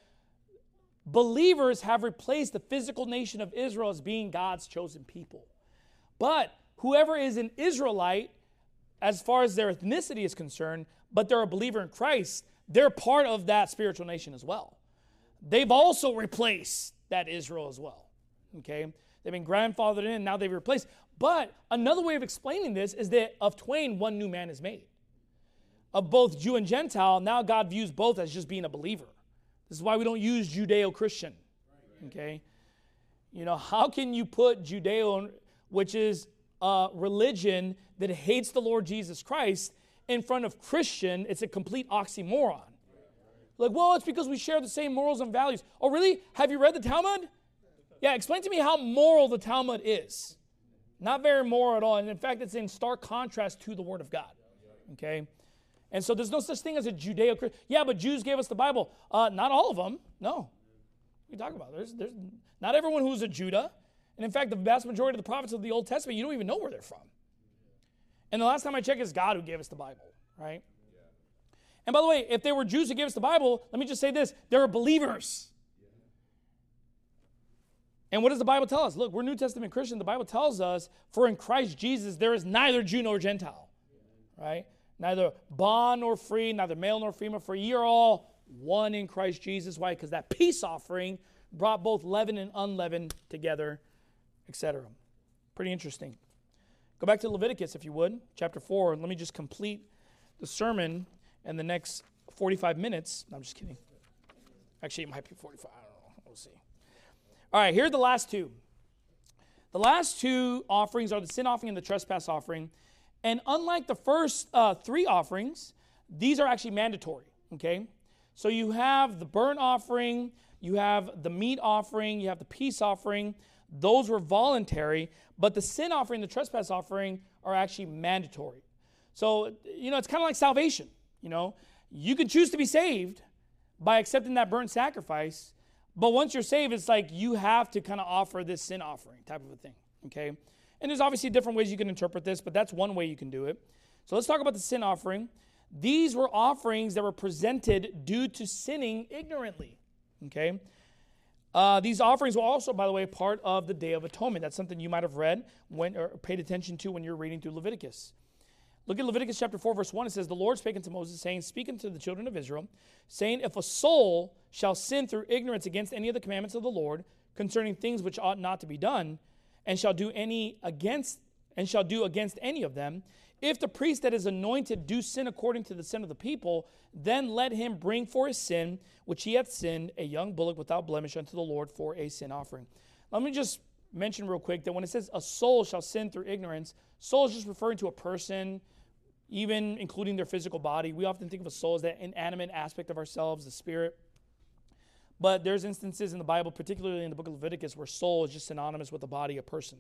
believers have replaced the physical nation of Israel as being God's chosen people. But whoever is an Israelite, as far as their ethnicity is concerned, but they're a believer in Christ, they're part of that spiritual nation as well. They've also replaced that Israel as well, okay? They've been grandfathered in, now they've replaced. But another way of explaining this is that of twain, one new man is made. Of both Jew and Gentile, now God views both as just being a believer. This is why we don't use Judeo-Christian, okay? You know, how can you put Judeo, which is a religion that hates the Lord Jesus Christ, in front of Christian? It's a complete oxymoron. Like, well, it's because we share the same morals and values. Oh, really? Have you read the Talmud? Yeah, explain to me how moral the Talmud is. Not very moral at all. And in fact, it's in stark contrast to the Word of God. Okay? And so there's no such thing as a Judeo-Christian. Yeah, but Jews gave us the Bible. Not all of them. No. What are you talking about? There's not everyone who's a Judah. And in fact, the vast majority of the prophets of the Old Testament, you don't even know where they're from. And the last time I checked, it's God who gave us the Bible, right? Yeah. And by the way, if they were Jews who gave us the Bible, let me just say this, they were believers. Yeah. And what does the Bible tell us? Look, we're New Testament Christians. The Bible tells us, for in Christ Jesus, there is neither Jew nor Gentile, right? Neither bond nor free, neither male nor female, for ye are all one in Christ Jesus. Why? Because that peace offering brought both leavened and unleavened together, etc. Pretty interesting. Go back to Leviticus, if you would, chapter 4. And let me just complete the sermon in the next 45 minutes. No, I'm just kidding. Actually, it might be 45. I don't know. We'll see. All right, here are the last two. The last two offerings are the sin offering and the trespass offering. And unlike the first three offerings, these are actually mandatory, okay? So you have the burnt offering, you have the meat offering, you have the peace offering. Those were voluntary, but the sin offering, the trespass offering are actually mandatory. So, it's kind of like salvation, You can choose to be saved by accepting that burnt sacrifice, but once you're saved, it's like you have to kind of offer this sin offering type of a thing, okay? And there's obviously different ways you can interpret this, but that's one way you can do it. So let's talk about the sin offering. These were offerings that were presented due to sinning ignorantly, okay? These offerings were also, by the way, part of the Day of Atonement. That's something you might have read or paid attention to when you're reading through Leviticus. Look at Leviticus chapter 4, verse 1. It says, the Lord spake unto Moses, saying, speak unto the children of Israel, saying, if a soul shall sin through ignorance against any of the commandments of the Lord, concerning things which ought not to be done, and shall do against any of them, if the priest that is anointed do sin according to the sin of the people, then let him bring for his sin, which he hath sinned, a young bullock without blemish unto the Lord for a sin offering. Let me just mention real quick that when it says a soul shall sin through ignorance, soul is just referring to a person, even including their physical body. We often think of a soul as that inanimate aspect of ourselves, the spirit. But there's instances in the Bible, particularly in the book of Leviticus, where soul is just synonymous with the body, a person.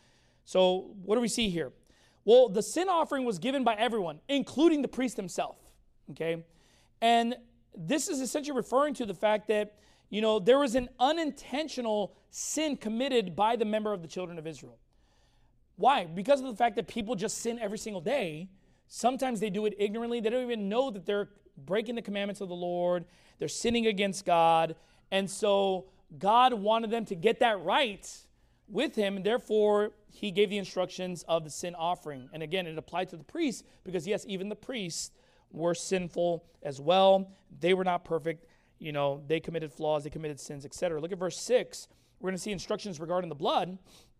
So what do we see here? Well, the sin offering was given by everyone, including the priest himself, okay? And this is essentially referring to the fact that, there was an unintentional sin committed by the member of the children of Israel. Why? Because of the fact that people just sin every single day. Sometimes they do it ignorantly. They don't even know that they're breaking the commandments of the Lord. They're sinning against God. And so God wanted them to get that right with him, and therefore he gave the instructions of the sin offering. And again, it applied to the priests because, yes, even the priests were sinful as well. They were not perfect. They committed flaws, they committed sins, etc. Look at verse 6. We're going to see instructions regarding the blood.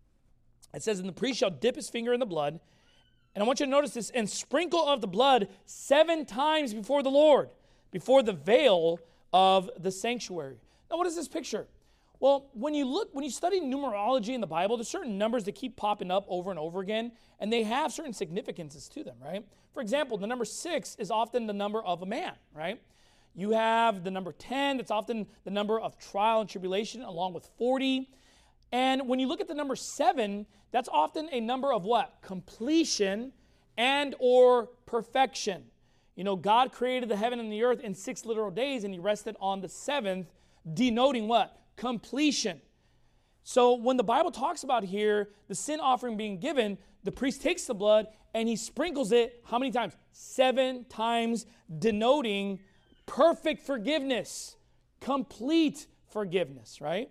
It says, and the priest shall dip his finger in the blood. And I want you to notice this, and sprinkle of the blood 7 times before the Lord, before the veil of the sanctuary. Now, what is this picture? Well, when you study numerology in the Bible, there's certain numbers that keep popping up over and over again, and they have certain significances to them, right? For example, the number 6 is often the number of a man, right? You have the number 10, that's often the number of trial and tribulation, along with 40. And when you look at the number 7, that's often a number of what? Completion and or perfection. God created the heaven and the earth in 6 literal days, and he rested on the 7th, denoting what? Completion. So when the Bible talks about here, the sin offering being given, the priest takes the blood and he sprinkles it how many times? 7 times, denoting perfect forgiveness, complete forgiveness, right?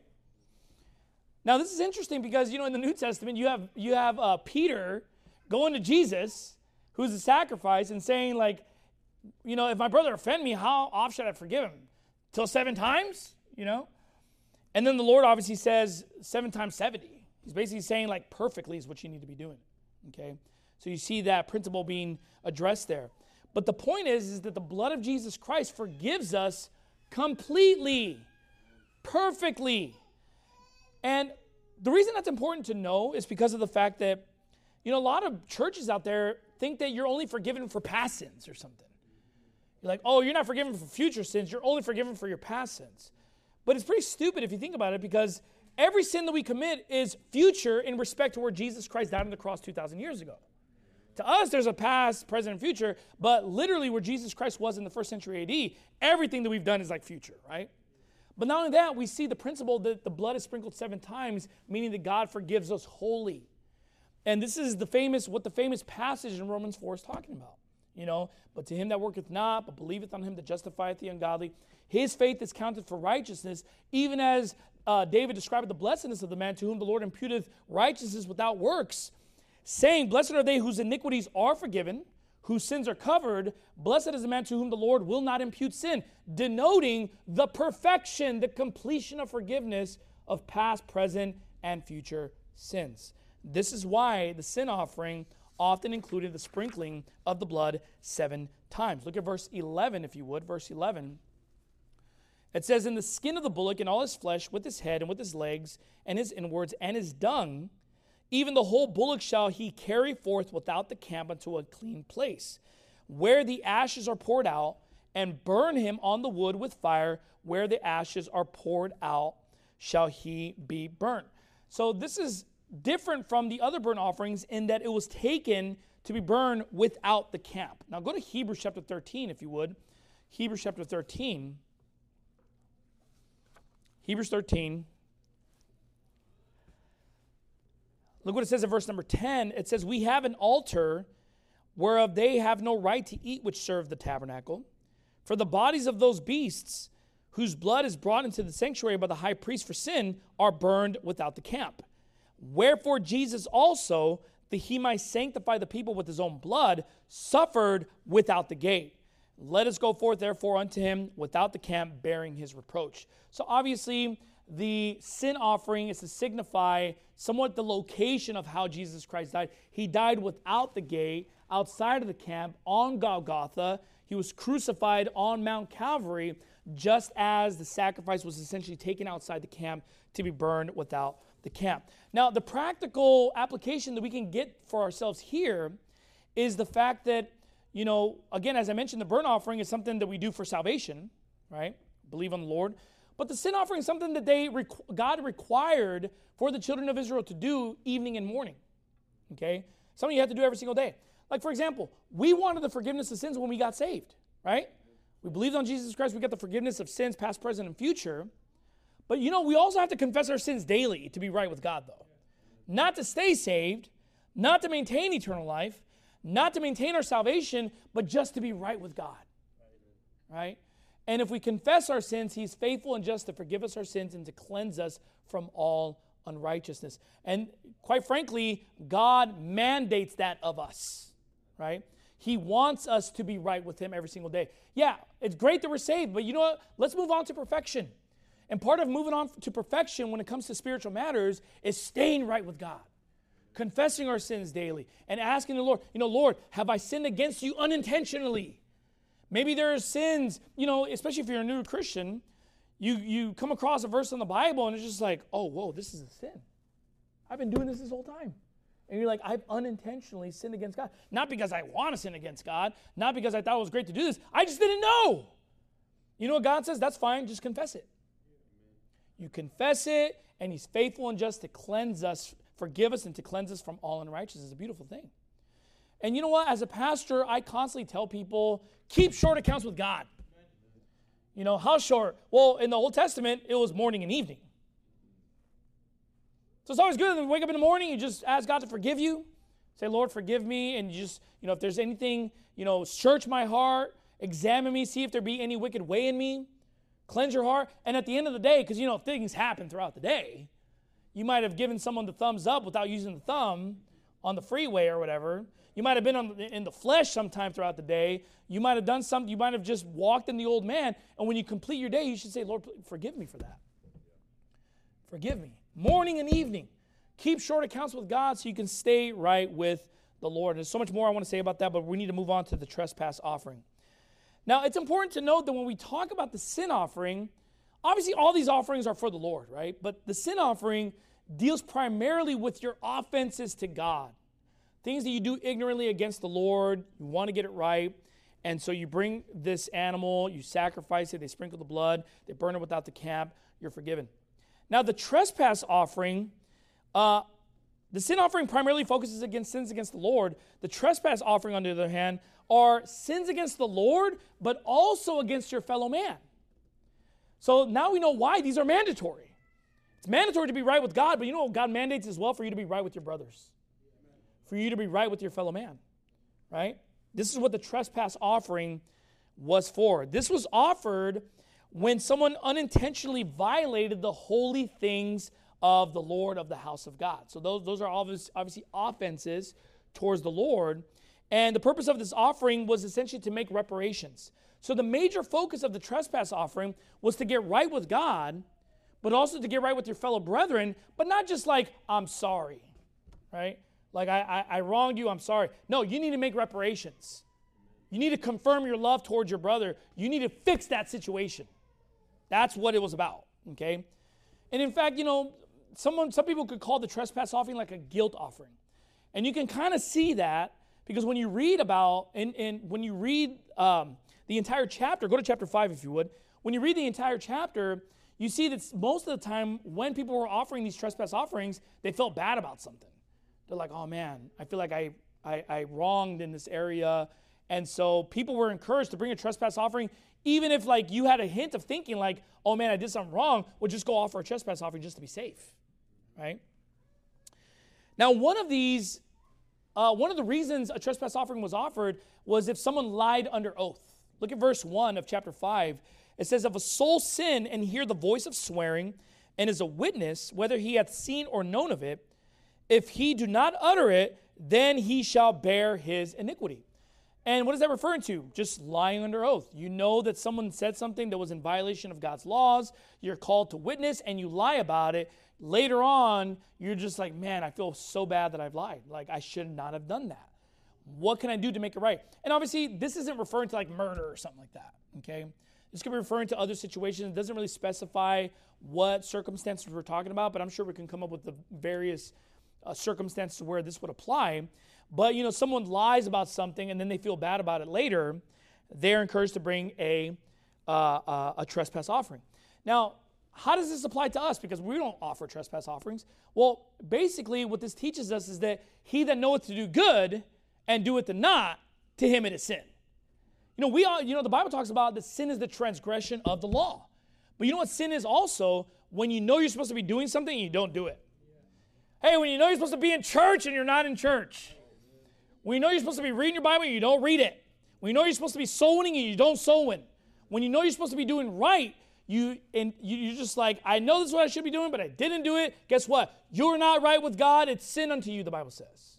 Now this is interesting because, in the New Testament, you have Peter going to Jesus, who's a sacrifice, and saying if my brother offend me, how oft should I forgive him? Till 7 times, And then the Lord obviously says 7 times 70. He's basically saying perfectly is what you need to be doing, okay? So you see that principle being addressed there. But the point is that the blood of Jesus Christ forgives us completely, perfectly. And the reason that's important to know is because of the fact that, a lot of churches out there think that you're only forgiven for past sins or something. You're like, oh, you're not forgiven for future sins. You're only forgiven for your past sins. But it's pretty stupid if you think about it, because every sin that we commit is future in respect to where Jesus Christ died on the cross 2,000 years ago. To us, there's a past, present, and future, but literally where Jesus Christ was in the first century AD, everything that we've done is like future, right? But not only that, we see the principle that the blood is sprinkled 7 times, meaning that God forgives us wholly. And this is what the famous passage in Romans 4 is talking about. But to him that worketh not, but believeth on him that justifieth the ungodly, his faith is counted for righteousness, even as David described the blessedness of the man to whom the Lord imputeth righteousness without works, saying, blessed are they whose iniquities are forgiven, whose sins are covered. Blessed is the man to whom the Lord will not impute sin, denoting the perfection, the completion of forgiveness of past, present, and future sins. This is why the sin offering often included the sprinkling of the blood 7 times. Look at verse 11, if you would. Verse 11. It says, in the skin of the bullock and all his flesh, with his head and with his legs and his inwards and his dung, even the whole bullock shall he carry forth without the camp unto a clean place, where the ashes are poured out, and burn him on the wood with fire. Where the ashes are poured out shall he be burnt. So this is different from the other burnt offerings in that it was taken to be burned without the camp. Now go to Hebrews chapter 13, if you would. Hebrews chapter 13. Hebrews 13. Look what it says in verse number 10. It says, we have an altar whereof they have no right to eat which serve the tabernacle. For the bodies of those beasts whose blood is brought into the sanctuary by the high priest for sin are burned without the camp. Wherefore Jesus also, that he might sanctify the people with his own blood, suffered without the gate. Let us go forth therefore unto him without the camp, bearing his reproach. So obviously, the sin offering is to signify somewhat the location of how Jesus Christ died. He died without the gate, outside of the camp, on Golgotha. He was crucified on Mount Calvary, just as the sacrifice was essentially taken outside the camp to be burned without the camp. Now, the practical application that we can get for ourselves here is the fact that, again, as I mentioned, the burnt offering is something that we do for salvation, right? Believe on the Lord. But the sin offering is something that God required for the children of Israel to do evening and morning, okay? Something you have to do every single day. Like, for example, we wanted the forgiveness of sins when we got saved, right? We believed on Jesus Christ. We got the forgiveness of sins, past, present, and future. But, we also have to confess our sins daily to be right with God, though. Not to stay saved, not to maintain eternal life, not to maintain our salvation, but just to be right with God, right? And if we confess our sins, he's faithful and just to forgive us our sins and to cleanse us from all unrighteousness. And quite frankly, God mandates that of us, right? He wants us to be right with him every single day. Yeah, it's great that we're saved, but you know what? Let's move on to perfection. And part of moving on to perfection when it comes to spiritual matters is staying right with God, confessing our sins daily, and asking the Lord, Lord, have I sinned against you unintentionally? Maybe there are sins, especially if you're a new Christian, you come across a verse in the Bible and it's just like, oh, whoa, this is a sin. I've been doing this whole time. And you're like, I've unintentionally sinned against God. Not because I want to sin against God, not because I thought it was great to do this. I just didn't know. You know what God says? That's fine. Just confess it. You confess it, and he's faithful and just to cleanse us, forgive us, and to cleanse us from all unrighteousness. It's a beautiful thing. And you know what? As a pastor, I constantly tell people, keep short accounts with God. How short? Well, in the Old Testament, it was morning and evening. So it's always good when you wake up in the morning, you just ask God to forgive you. Say, Lord, forgive me. And you just, if there's anything, search my heart, examine me, see if there be any wicked way in me. Cleanse your heart. And at the end of the day, because, things happen throughout the day, you might have given someone the thumbs up without using the thumb on the freeway or whatever. You might have been in the flesh sometime throughout the day. You might have done something. You might have just walked in the old man. And when you complete your day, you should say, Lord, forgive me for that. Forgive me. Morning and evening. Keep short accounts with God so you can stay right with the Lord. There's so much more I want to say about that, but we need to move on to the trespass offering. Now, it's important to note that when we talk about the sin offering, obviously all these offerings are for the Lord, right? But the sin offering deals primarily with your offenses to God. Things that you do ignorantly against the Lord, you want to get it right. And so you bring this animal, you sacrifice it, they sprinkle the blood, they burn it without the camp, you're forgiven. Now the trespass offering, the sin offering primarily focuses against sins against the Lord. The trespass offering, on the other hand, are sins against the Lord, but also against your fellow man. So now we know why these are mandatory. It's mandatory to be right with God, but you know what God mandates as well? For you to be right with your brothers. For you to be right with your fellow man, right? This is what the trespass offering was for. This was offered when someone unintentionally violated the holy things of the Lord of the house of God. So those are obviously offenses towards the Lord. And the purpose of this offering was essentially to make reparations. So the major focus of the trespass offering was to get right with God, but also to get right with your fellow brethren, but not just like, I'm sorry, right? Like, I wronged you, I'm sorry. No, you need to make reparations. You need to confirm your love towards your brother. You need to fix that situation. That's what it was about, okay? And in fact, some people could call the trespass offering like a guilt offering. And you can kind of see that because when you read about, and when you read the entire chapter, go to chapter 5 if you would. When you read the entire chapter, you see that most of the time when people were offering these trespass offerings, they felt bad about something. They're like, oh man, I feel like I wronged in this area. And so people were encouraged to bring a trespass offering, even if like you had a hint of thinking like, oh man, I did something wrong, we'll just go offer a trespass offering just to be safe, right? Now, one of the reasons a trespass offering was offered was if someone lied under oath. Look at verse 1 of chapter 5. It says, if a soul sin and hear the voice of swearing and is a witness, whether he hath seen or known of it, if he do not utter it, then he shall bear his iniquity. And what is that referring to? Just lying under oath. You know that someone said something that was in violation of God's laws. You're called to witness and you lie about it. Later on, you're just like, man, I feel so bad that I've lied. Like, I should not have done that. What can I do to make it right? And obviously, this isn't referring to like murder or something like that, okay? This could be referring to other situations. It doesn't really specify what circumstances we're talking about, but I'm sure we can come up with the various circumstances where this would apply. But, someone lies about something and then they feel bad about it later, they're encouraged to bring a trespass offering. Now, how does this apply to us? Because we don't offer trespass offerings. Well, basically what this teaches us is that he that knoweth to do good and doeth it not, to him it is sin. The Bible talks about that sin is the transgression of the law. But you know what sin is also? When you know you're supposed to be doing something and you don't do it. Hey, when you know you're supposed to be in church and you're not in church. When you know you're supposed to be reading your Bible and you don't read it. When you know you're supposed to be sowing and you don't sow in. When you know you're supposed to be doing right, you're just like, I know this is what I should be doing, but I didn't do it. Guess what? You're not right with God. It's sin unto you, the Bible says.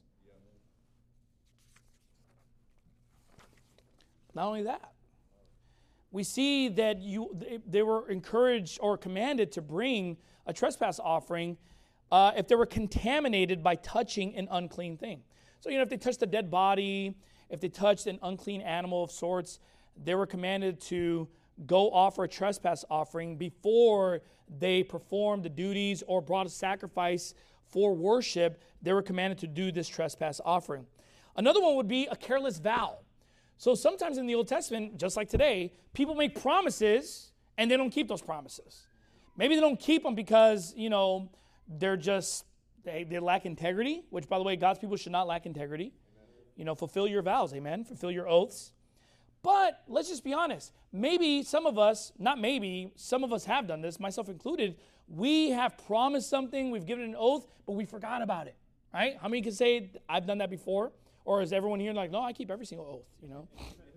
Not only that, we see that they were encouraged or commanded to bring a trespass offering if they were contaminated by touching an unclean thing. So, if they touched a dead body, if they touched an unclean animal of sorts, they were commanded to go offer a trespass offering before they performed the duties or brought a sacrifice for worship. They were commanded to do this trespass offering. Another one would be a careless vow. So sometimes in the Old Testament, just like today, people make promises and they don't keep those promises. Maybe they don't keep them because, they're just, they lack integrity, which, by the way, God's people should not lack integrity. Fulfill your vows, amen? Fulfill your oaths. But let's just be honest. Maybe some of us have done this, myself included. We have promised something, we've given an oath, but we forgot about it, right? How many can say, I've done that before? Or is everyone here like, no, I keep every single oath,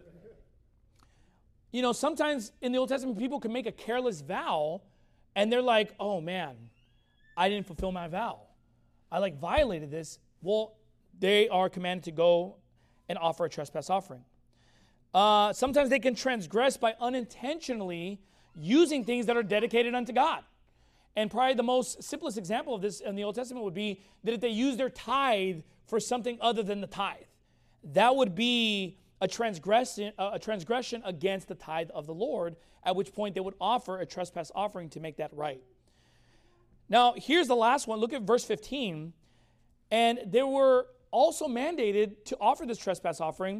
sometimes in the Old Testament, people can make a careless vow, and they're like, oh, man, I didn't fulfill my vow. I violated this. Well, they are commanded to go and offer a trespass offering. Sometimes they can transgress by unintentionally using things that are dedicated unto God. And probably the most simplest example of this in the Old Testament would be that if they use their tithe for something other than the tithe, that would be a transgression against the tithe of the Lord, at which point they would offer a trespass offering to make that right. Now, here's the last one. Look at verse 15. And they were also mandated to offer this trespass offering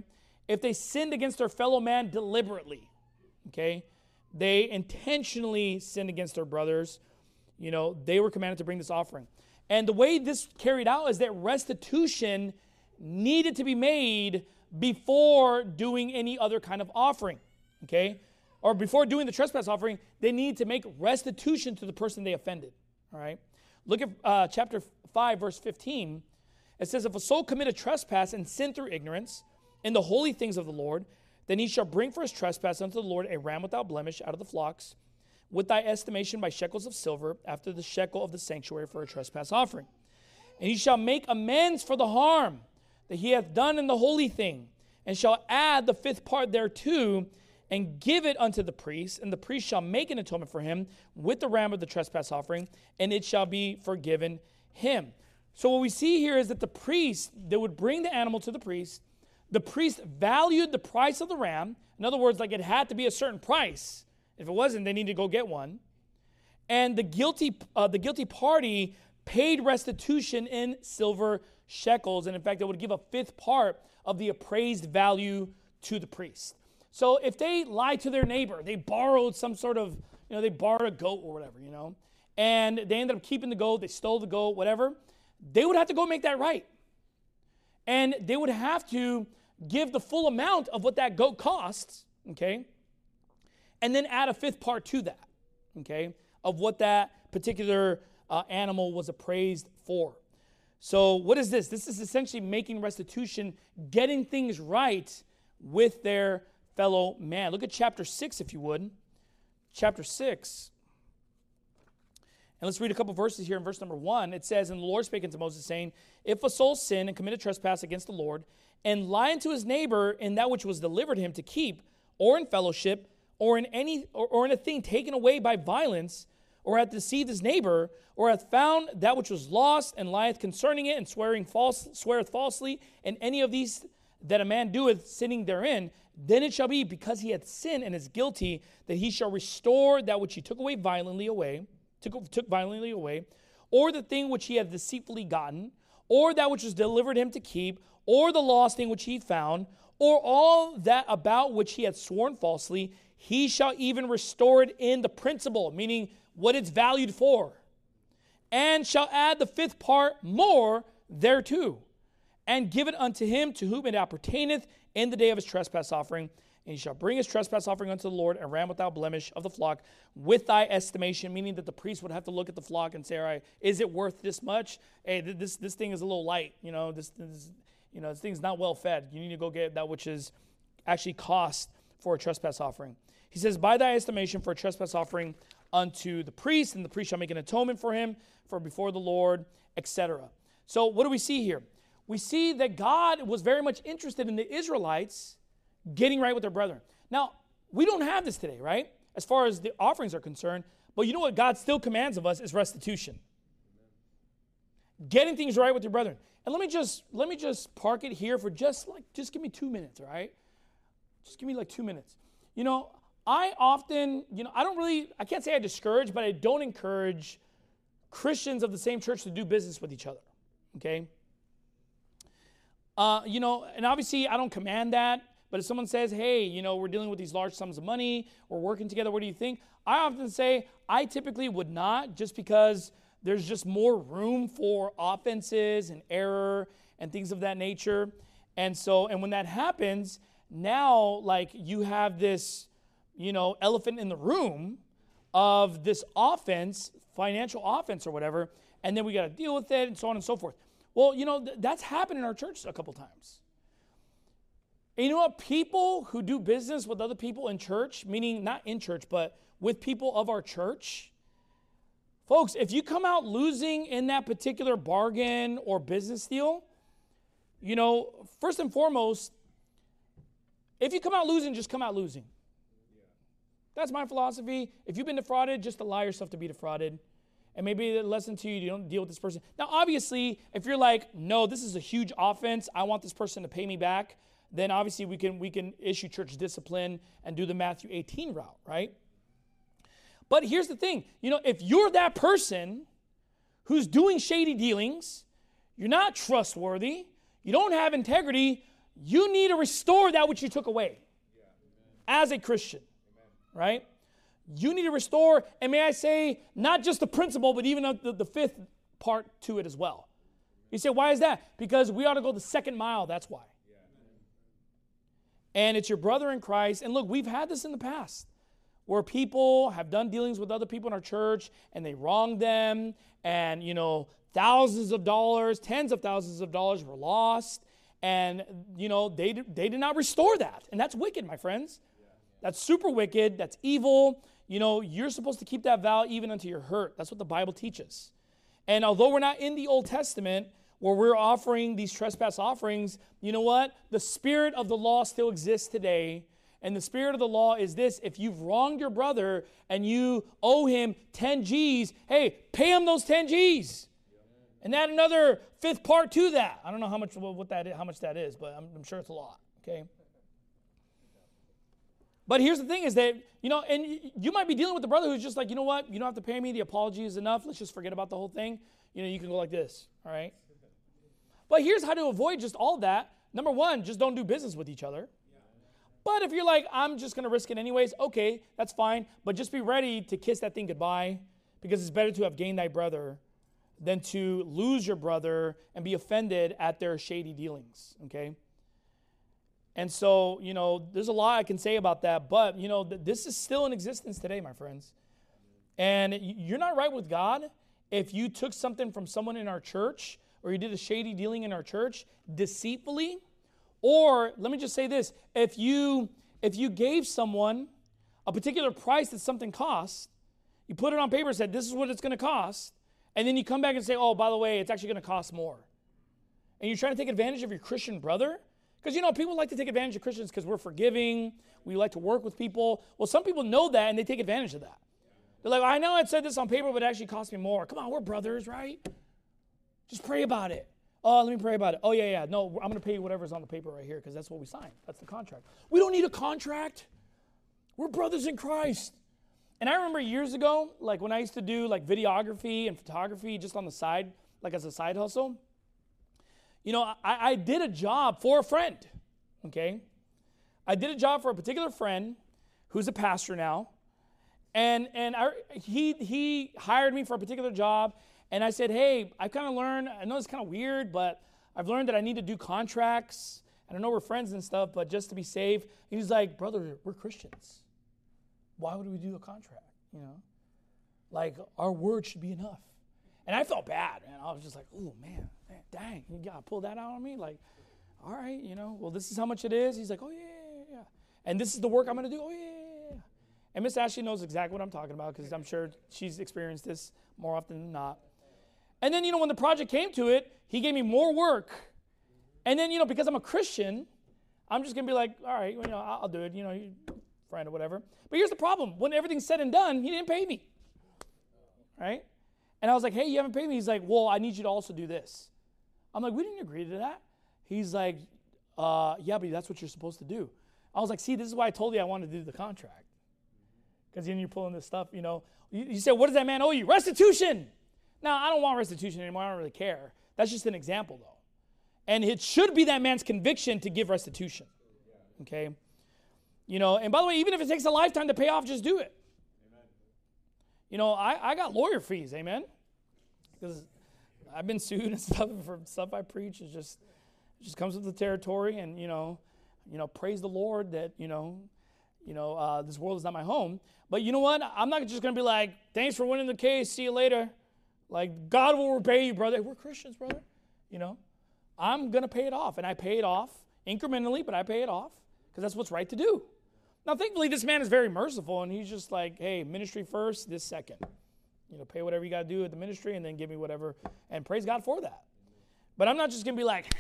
if they sinned against their fellow man deliberately, okay, they intentionally sinned against their brothers, they were commanded to bring this offering. And the way this carried out is that restitution needed to be made before doing any other kind of offering, okay? Or before doing the trespass offering, they need to make restitution to the person they offended, all right? Look at chapter 5, verse 15. It says, if a soul commit a trespass and sin through ignorance in the holy things of the Lord, then he shall bring for his trespass unto the Lord a ram without blemish out of the flocks, with thy estimation by shekels of silver, after the shekel of the sanctuary for a trespass offering. And he shall make amends for the harm that he hath done in the holy thing, and shall add the fifth part thereto, and give it unto the priest, and the priest shall make an atonement for him with the ram of the trespass offering, and it shall be forgiven him. So what we see here is that the priest, they would bring the animal to the priest valued the price of the ram. In other words, like it had to be a certain price. If it wasn't, they needed to go get one. And the guilty party paid restitution in silver shekels. And in fact, they would give a fifth part of the appraised value to the priest. So if they lied to their neighbor, they borrowed some sort of, they borrowed a goat or whatever, and they ended up keeping the goat, they stole the goat, whatever, they would have to go make that right. And they would have to give the full amount of what that goat costs, okay, and then add a fifth part to that, okay, of what that particular animal was appraised for. So what is this? This is essentially making restitution, getting things right with their fellow man. Look at chapter 6, if you would. Chapter 6. And let's read a couple verses here in verse number 1. It says, and the Lord spake unto Moses, saying, if a soul sin and commit a trespass against the Lord, and lie unto his neighbor in that which was delivered him to keep, or in fellowship, or in a thing taken away by violence, or hath deceived his neighbor, or hath found that which was lost, and lieth concerning it, and sweareth falsely, and any of these that a man doeth, sinning therein, then it shall be, because he hath sinned and is guilty, that he shall restore that which he took violently away, or the thing which he hath deceitfully gotten, or that which was delivered him to keep, or the lost thing which he found, or all that about which he hath sworn falsely, he shall even restore it in the principal, meaning what it's valued for, and shall add the fifth part more thereto, and give it unto him to whom it appertaineth in the day of his trespass offering. And he shall bring his trespass offering unto the Lord, a ram without blemish of the flock, with thy estimation, meaning that the priest would have to look at the flock and say, all right, is it worth this much? Hey, this thing is a little light. This thing's not well fed. You need to go get that which is actually cost for a trespass offering. He says, by thy estimation for a trespass offering unto the priest, and the priest shall make an atonement for him for before the Lord, etc. So what do we see here? We see that God was very much interested in the Israelites getting right with their brethren. Now, we don't have this today, right? As far as the offerings are concerned, but you know what God still commands of us is restitution. Getting things right with your brethren. And let me just park it here for just give me 2 minutes, all right? Just give me 2 minutes. I often, I can't say I discourage, but I don't encourage Christians of the same church to do business with each other, okay? And obviously I don't command that, but if someone says, hey, we're dealing with these large sums of money, we're working together, what do you think? I often say I typically would not, just because there's just more room for offenses and error and things of that nature. And when that happens, now you have this, elephant in the room of this offense, financial offense or whatever, and then we got to deal with it and so on and so forth. Well, that's happened in our church a couple times. And you know what? People who do business with other people in church, meaning not in church, but with people of our church, folks, if you come out losing in that particular bargain or business deal, first and foremost, if you come out losing, just come out losing. That's my philosophy. If you've been defrauded, just allow yourself to be defrauded. And maybe the lesson to you don't deal with this person. Now, obviously, if you're like, no, this is a huge offense, I want this person to pay me back, then obviously we can issue church discipline and do the Matthew 18 route, right? But here's the thing. If you're that person who's doing shady dealings, you're not trustworthy, you don't have integrity, you need to restore that which you took away as a Christian, right? You need to restore, and may I say, not just the principle, but even the fifth part to it as well. You say, why is that? Because we ought to go the second mile, that's why. And it's your brother in Christ. And look, we've had this in the past where people have done dealings with other people in our church and they wronged them, and, you know, thousands of dollars, tens of thousands of dollars were lost, and, you know, they did not restore that. And that's wicked, my friends. That's super wicked. That's evil. You know, you're supposed to keep that vow even until you're hurt. That's what the Bible teaches. And although we're not in the Old Testament where we're offering these trespass offerings, you know what? The spirit of the law still exists today. And the spirit of the law is this: if you've wronged your brother and you owe him 10 G's, hey, pay him those 10 G's. And add another fifth part to that. I don't know how much that is, but I'm sure it's a lot, okay? But here's the thing is that, you know, and you might be dealing with a brother who's just like, you know what? You don't have to pay me. The apology is enough. Let's just forget about the whole thing. You know, you can go like this, all right? But here's how to avoid just all that. Number one, just don't do business with each other. But if you're like, I'm just going to risk it anyways, okay, that's fine. But just be ready to kiss that thing goodbye, because it's better to have gained thy brother than to lose your brother and be offended at their shady dealings, okay? And so, you know, there's a lot I can say about that, but, you know, this is still in existence today, my friends. And you're not right with God if you took something from someone in our church, or you did a shady dealing in our church deceitfully. Or, let me just say this, if you gave someone a particular price that something costs, you put it on paper and said, this is what it's going to cost, and then you come back and say, oh, by the way, it's actually going to cost more. And you're trying to take advantage of your Christian brother? Because, you know, people like to take advantage of Christians because we're forgiving. We like to work with people. Well, some people know that, and they take advantage of that. They're like, I know I said this on paper, but it actually cost me more. Come on, we're brothers, right? Just pray about it. Oh, let me pray about it. Oh, yeah. No, I'm going to pay you whatever's on the paper right here because that's what we signed. That's the contract. We don't need a contract. We're brothers in Christ. And I remember years ago, like when I used to do like videography and photography just on the side, like as a side hustle, you know, I did a job for a friend, okay? I did a job for a particular friend who's a pastor now, and he hired me for a particular job, and I said, hey, I've kind of learned, I know it's kind of weird, but I've learned that I need to do contracts, and I know we're friends and stuff, but just to be safe. And he's like, brother, we're Christians. Why would we do a contract, you know? Like, our word should be enough. And I felt bad, man. I was just like, oh, man, dang, you got to pull that out on me? Like, all right, you know, well, this is how much it is. He's like, oh, yeah. And this is the work I'm going to do. Oh, yeah. And Miss Ashley knows exactly what I'm talking about because I'm sure she's experienced this more often than not. And then, you know, when the project came to it, he gave me more work. And then, you know, because I'm a Christian, I'm just going to be like, all right, you know, I'll do it, you know, friend or whatever. But here's the problem. When everything's said and done, he didn't pay me. Right? And I was like, hey, you haven't paid me. He's like, well, I need you to also do this. I'm like, we didn't agree to that. He's like, yeah, but that's what you're supposed to do. I was like, see, this is why I told you I wanted to do the contract. Because then you're pulling this stuff, you know. You said, what does that man owe you? Restitution. Now, I don't want restitution anymore. I don't really care. That's just an example, though. And it should be that man's conviction to give restitution. Okay? You know, and by the way, even if it takes a lifetime to pay off, just do it. Amen. You know, I got lawyer fees, amen? Because I've been sued and stuff for stuff I preach. It just comes with the territory, and, you know, praise the Lord that, you know, this world is not my home. But you know what? I'm not just going to be like, thanks for winning the case, see you later. Like, God will repay you, brother. We're Christians, brother. You know, I'm going to pay it off. And I pay it off incrementally, but I pay it off because that's what's right to do. Now, thankfully, this man is very merciful, and he's just like, hey, ministry first, this second. You know, pay whatever you got to do at the ministry and then give me whatever. And praise God for that. But I'm not just going to be like,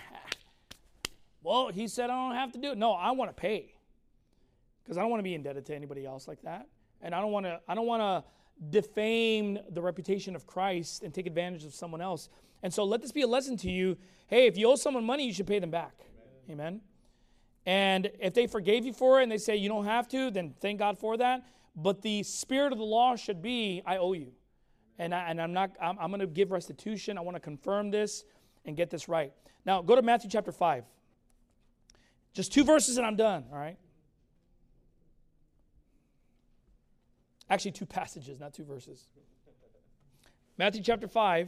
well, he said I don't have to do it. No, I want to pay because I don't want to be indebted to anybody else like that. And I don't want to defame the reputation of Christ and take advantage of someone else. And so let this be a lesson to you. Hey, if you owe someone money, you should pay them back. Amen. And if they forgave you for it and they say you don't have to, then thank God for that. But the spirit of the law should be, I owe you. And I'm going to give restitution. I want to confirm this and get this right. Now, go to Matthew chapter 5. Just 2 verses and I'm done, all right? Actually, 2 passages, not 2 verses. Matthew chapter 5.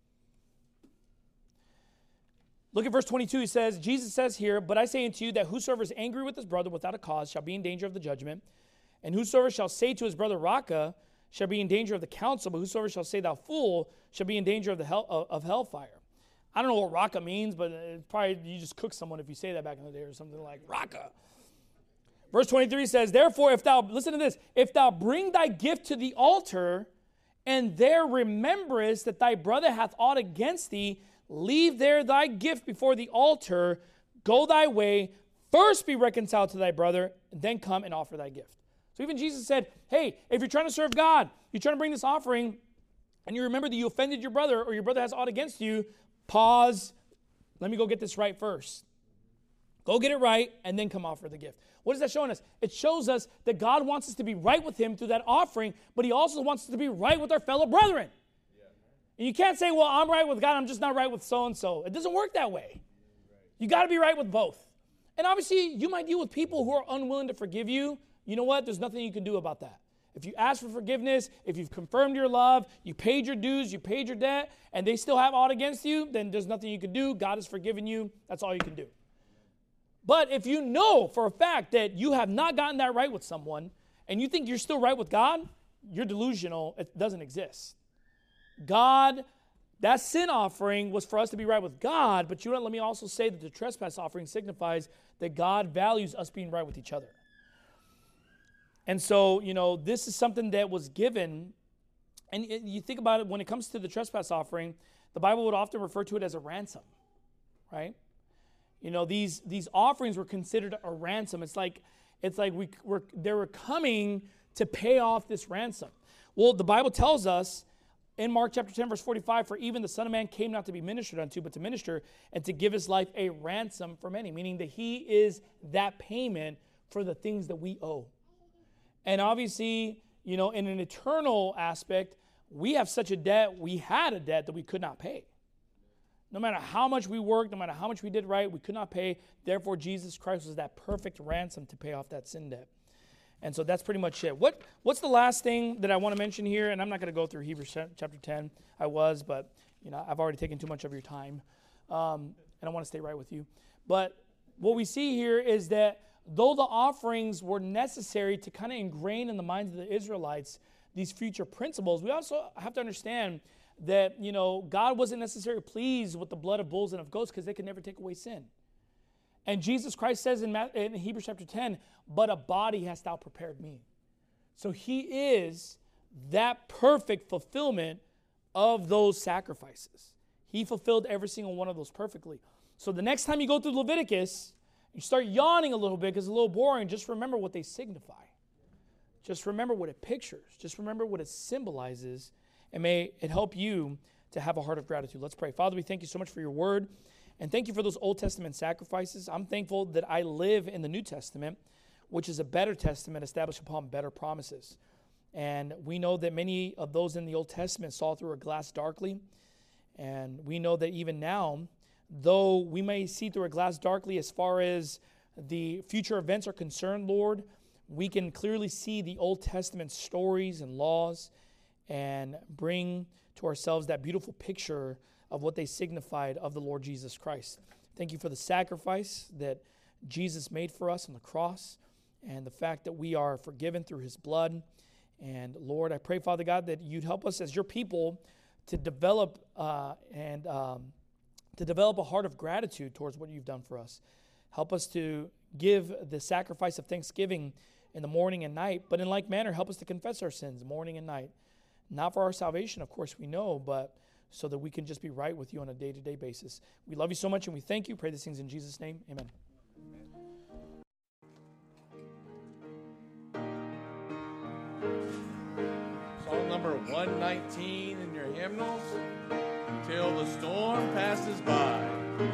Look at verse 22. He says, Jesus says here, "But I say unto you that whosoever is angry with his brother without a cause shall be in danger of the judgment. And whosoever shall say to his brother, Raca, shall be in danger of the council. But whosoever shall say, thou fool, shall be in danger of hellfire." I don't know what Raca means, but it's probably you just cook someone if you say that back in the day or something like Raca. Verse 23 says, "Therefore, listen to this, if thou bring thy gift to the altar, and there rememberest that thy brother hath aught against thee, leave there thy gift before the altar, go thy way, first be reconciled to thy brother, and then come and offer thy gift." So even Jesus said, hey, if you're trying to serve God, you're trying to bring this offering, and you remember that you offended your brother, or your brother has aught against you, pause, let me go get this right first. Go get it right, and then come offer the gift. What is that showing us? It shows us that God wants us to be right with him through that offering, but he also wants us to be right with our fellow brethren. And you can't say, well, I'm right with God, I'm just not right with so-and-so. It doesn't work that way. You got to be right with both. And obviously, you might deal with people who are unwilling to forgive you. You know what? There's nothing you can do about that. If you ask for forgiveness, if you've confirmed your love, you paid your dues, you paid your debt, and they still have aught against you, then there's nothing you can do. God has forgiven you. That's all you can do. But if you know for a fact that you have not gotten that right with someone, and you think you're still right with God, you're delusional. It doesn't exist. God, that sin offering was for us to be right with God, but you know, let me also say that the trespass offering signifies that God values us being right with each other. And so, you know, this is something that was given, and you think about it, when it comes to the trespass offering, the Bible would often refer to it as a ransom, right? You know, these offerings were considered a ransom. It's like they were coming to pay off this ransom. Well, the Bible tells us in Mark chapter 10, verse 45, "For even the Son of Man came not to be ministered unto, but to minister, and to give his life a ransom for many," meaning that he is that payment for the things that we owe. And obviously, you know, in an eternal aspect, we have such a debt, we had a debt that we could not pay. No matter how much we worked, no matter how much we did right, we could not pay. Therefore, Jesus Christ was that perfect ransom to pay off that sin debt. And so that's pretty much it. What's the last thing that I want to mention here? And I'm not going to go through Hebrews chapter 10. I was, but you know, I've already taken too much of your time. And I want to stay right with you. But what we see here is that though the offerings were necessary to kind of ingrain in the minds of the Israelites these future principles, we also have to understand that, you know, God wasn't necessarily pleased with the blood of bulls and of goats because they could never take away sin. And Jesus Christ says in Hebrews chapter 10, "But a body hast thou prepared me." So he is that perfect fulfillment of those sacrifices. He fulfilled every single one of those perfectly. So the next time you go through Leviticus, you start yawning a little bit because it's a little boring, just remember what they signify. Just remember what it pictures. Just remember what it symbolizes, and may it help you to have a heart of gratitude. Let's pray. Father, we thank you so much for your word, and thank you for those Old Testament sacrifices. I'm thankful that I live in the New Testament, which is a better testament established upon better promises. And we know that many of those in the Old Testament saw through a glass darkly, and we know that even now, though we may see through a glass darkly as far as the future events are concerned, Lord, we can clearly see the Old Testament stories and laws and bring to ourselves that beautiful picture of what they signified of the Lord Jesus Christ. Thank you for the sacrifice that Jesus made for us on the cross and the fact that we are forgiven through his blood. And Lord, I pray, Father God, that you'd help us as your people to develop a heart of gratitude towards what you've done for us. Help us to give the sacrifice of thanksgiving in the morning and night, but in like manner, help us to confess our sins morning and night. Not for our salvation, of course, we know, but so that we can just be right with you on a day-to-day basis. We love you so much, and we thank you. Pray these things in Jesus' name. Amen. Song number 119 in your hymnals, "Till the Storm Passes By."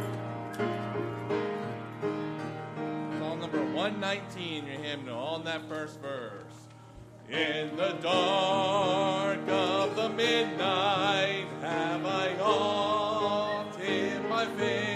Song number 119 in your hymnal, on that first verse. In the dark of the midnight have I aught in my faith.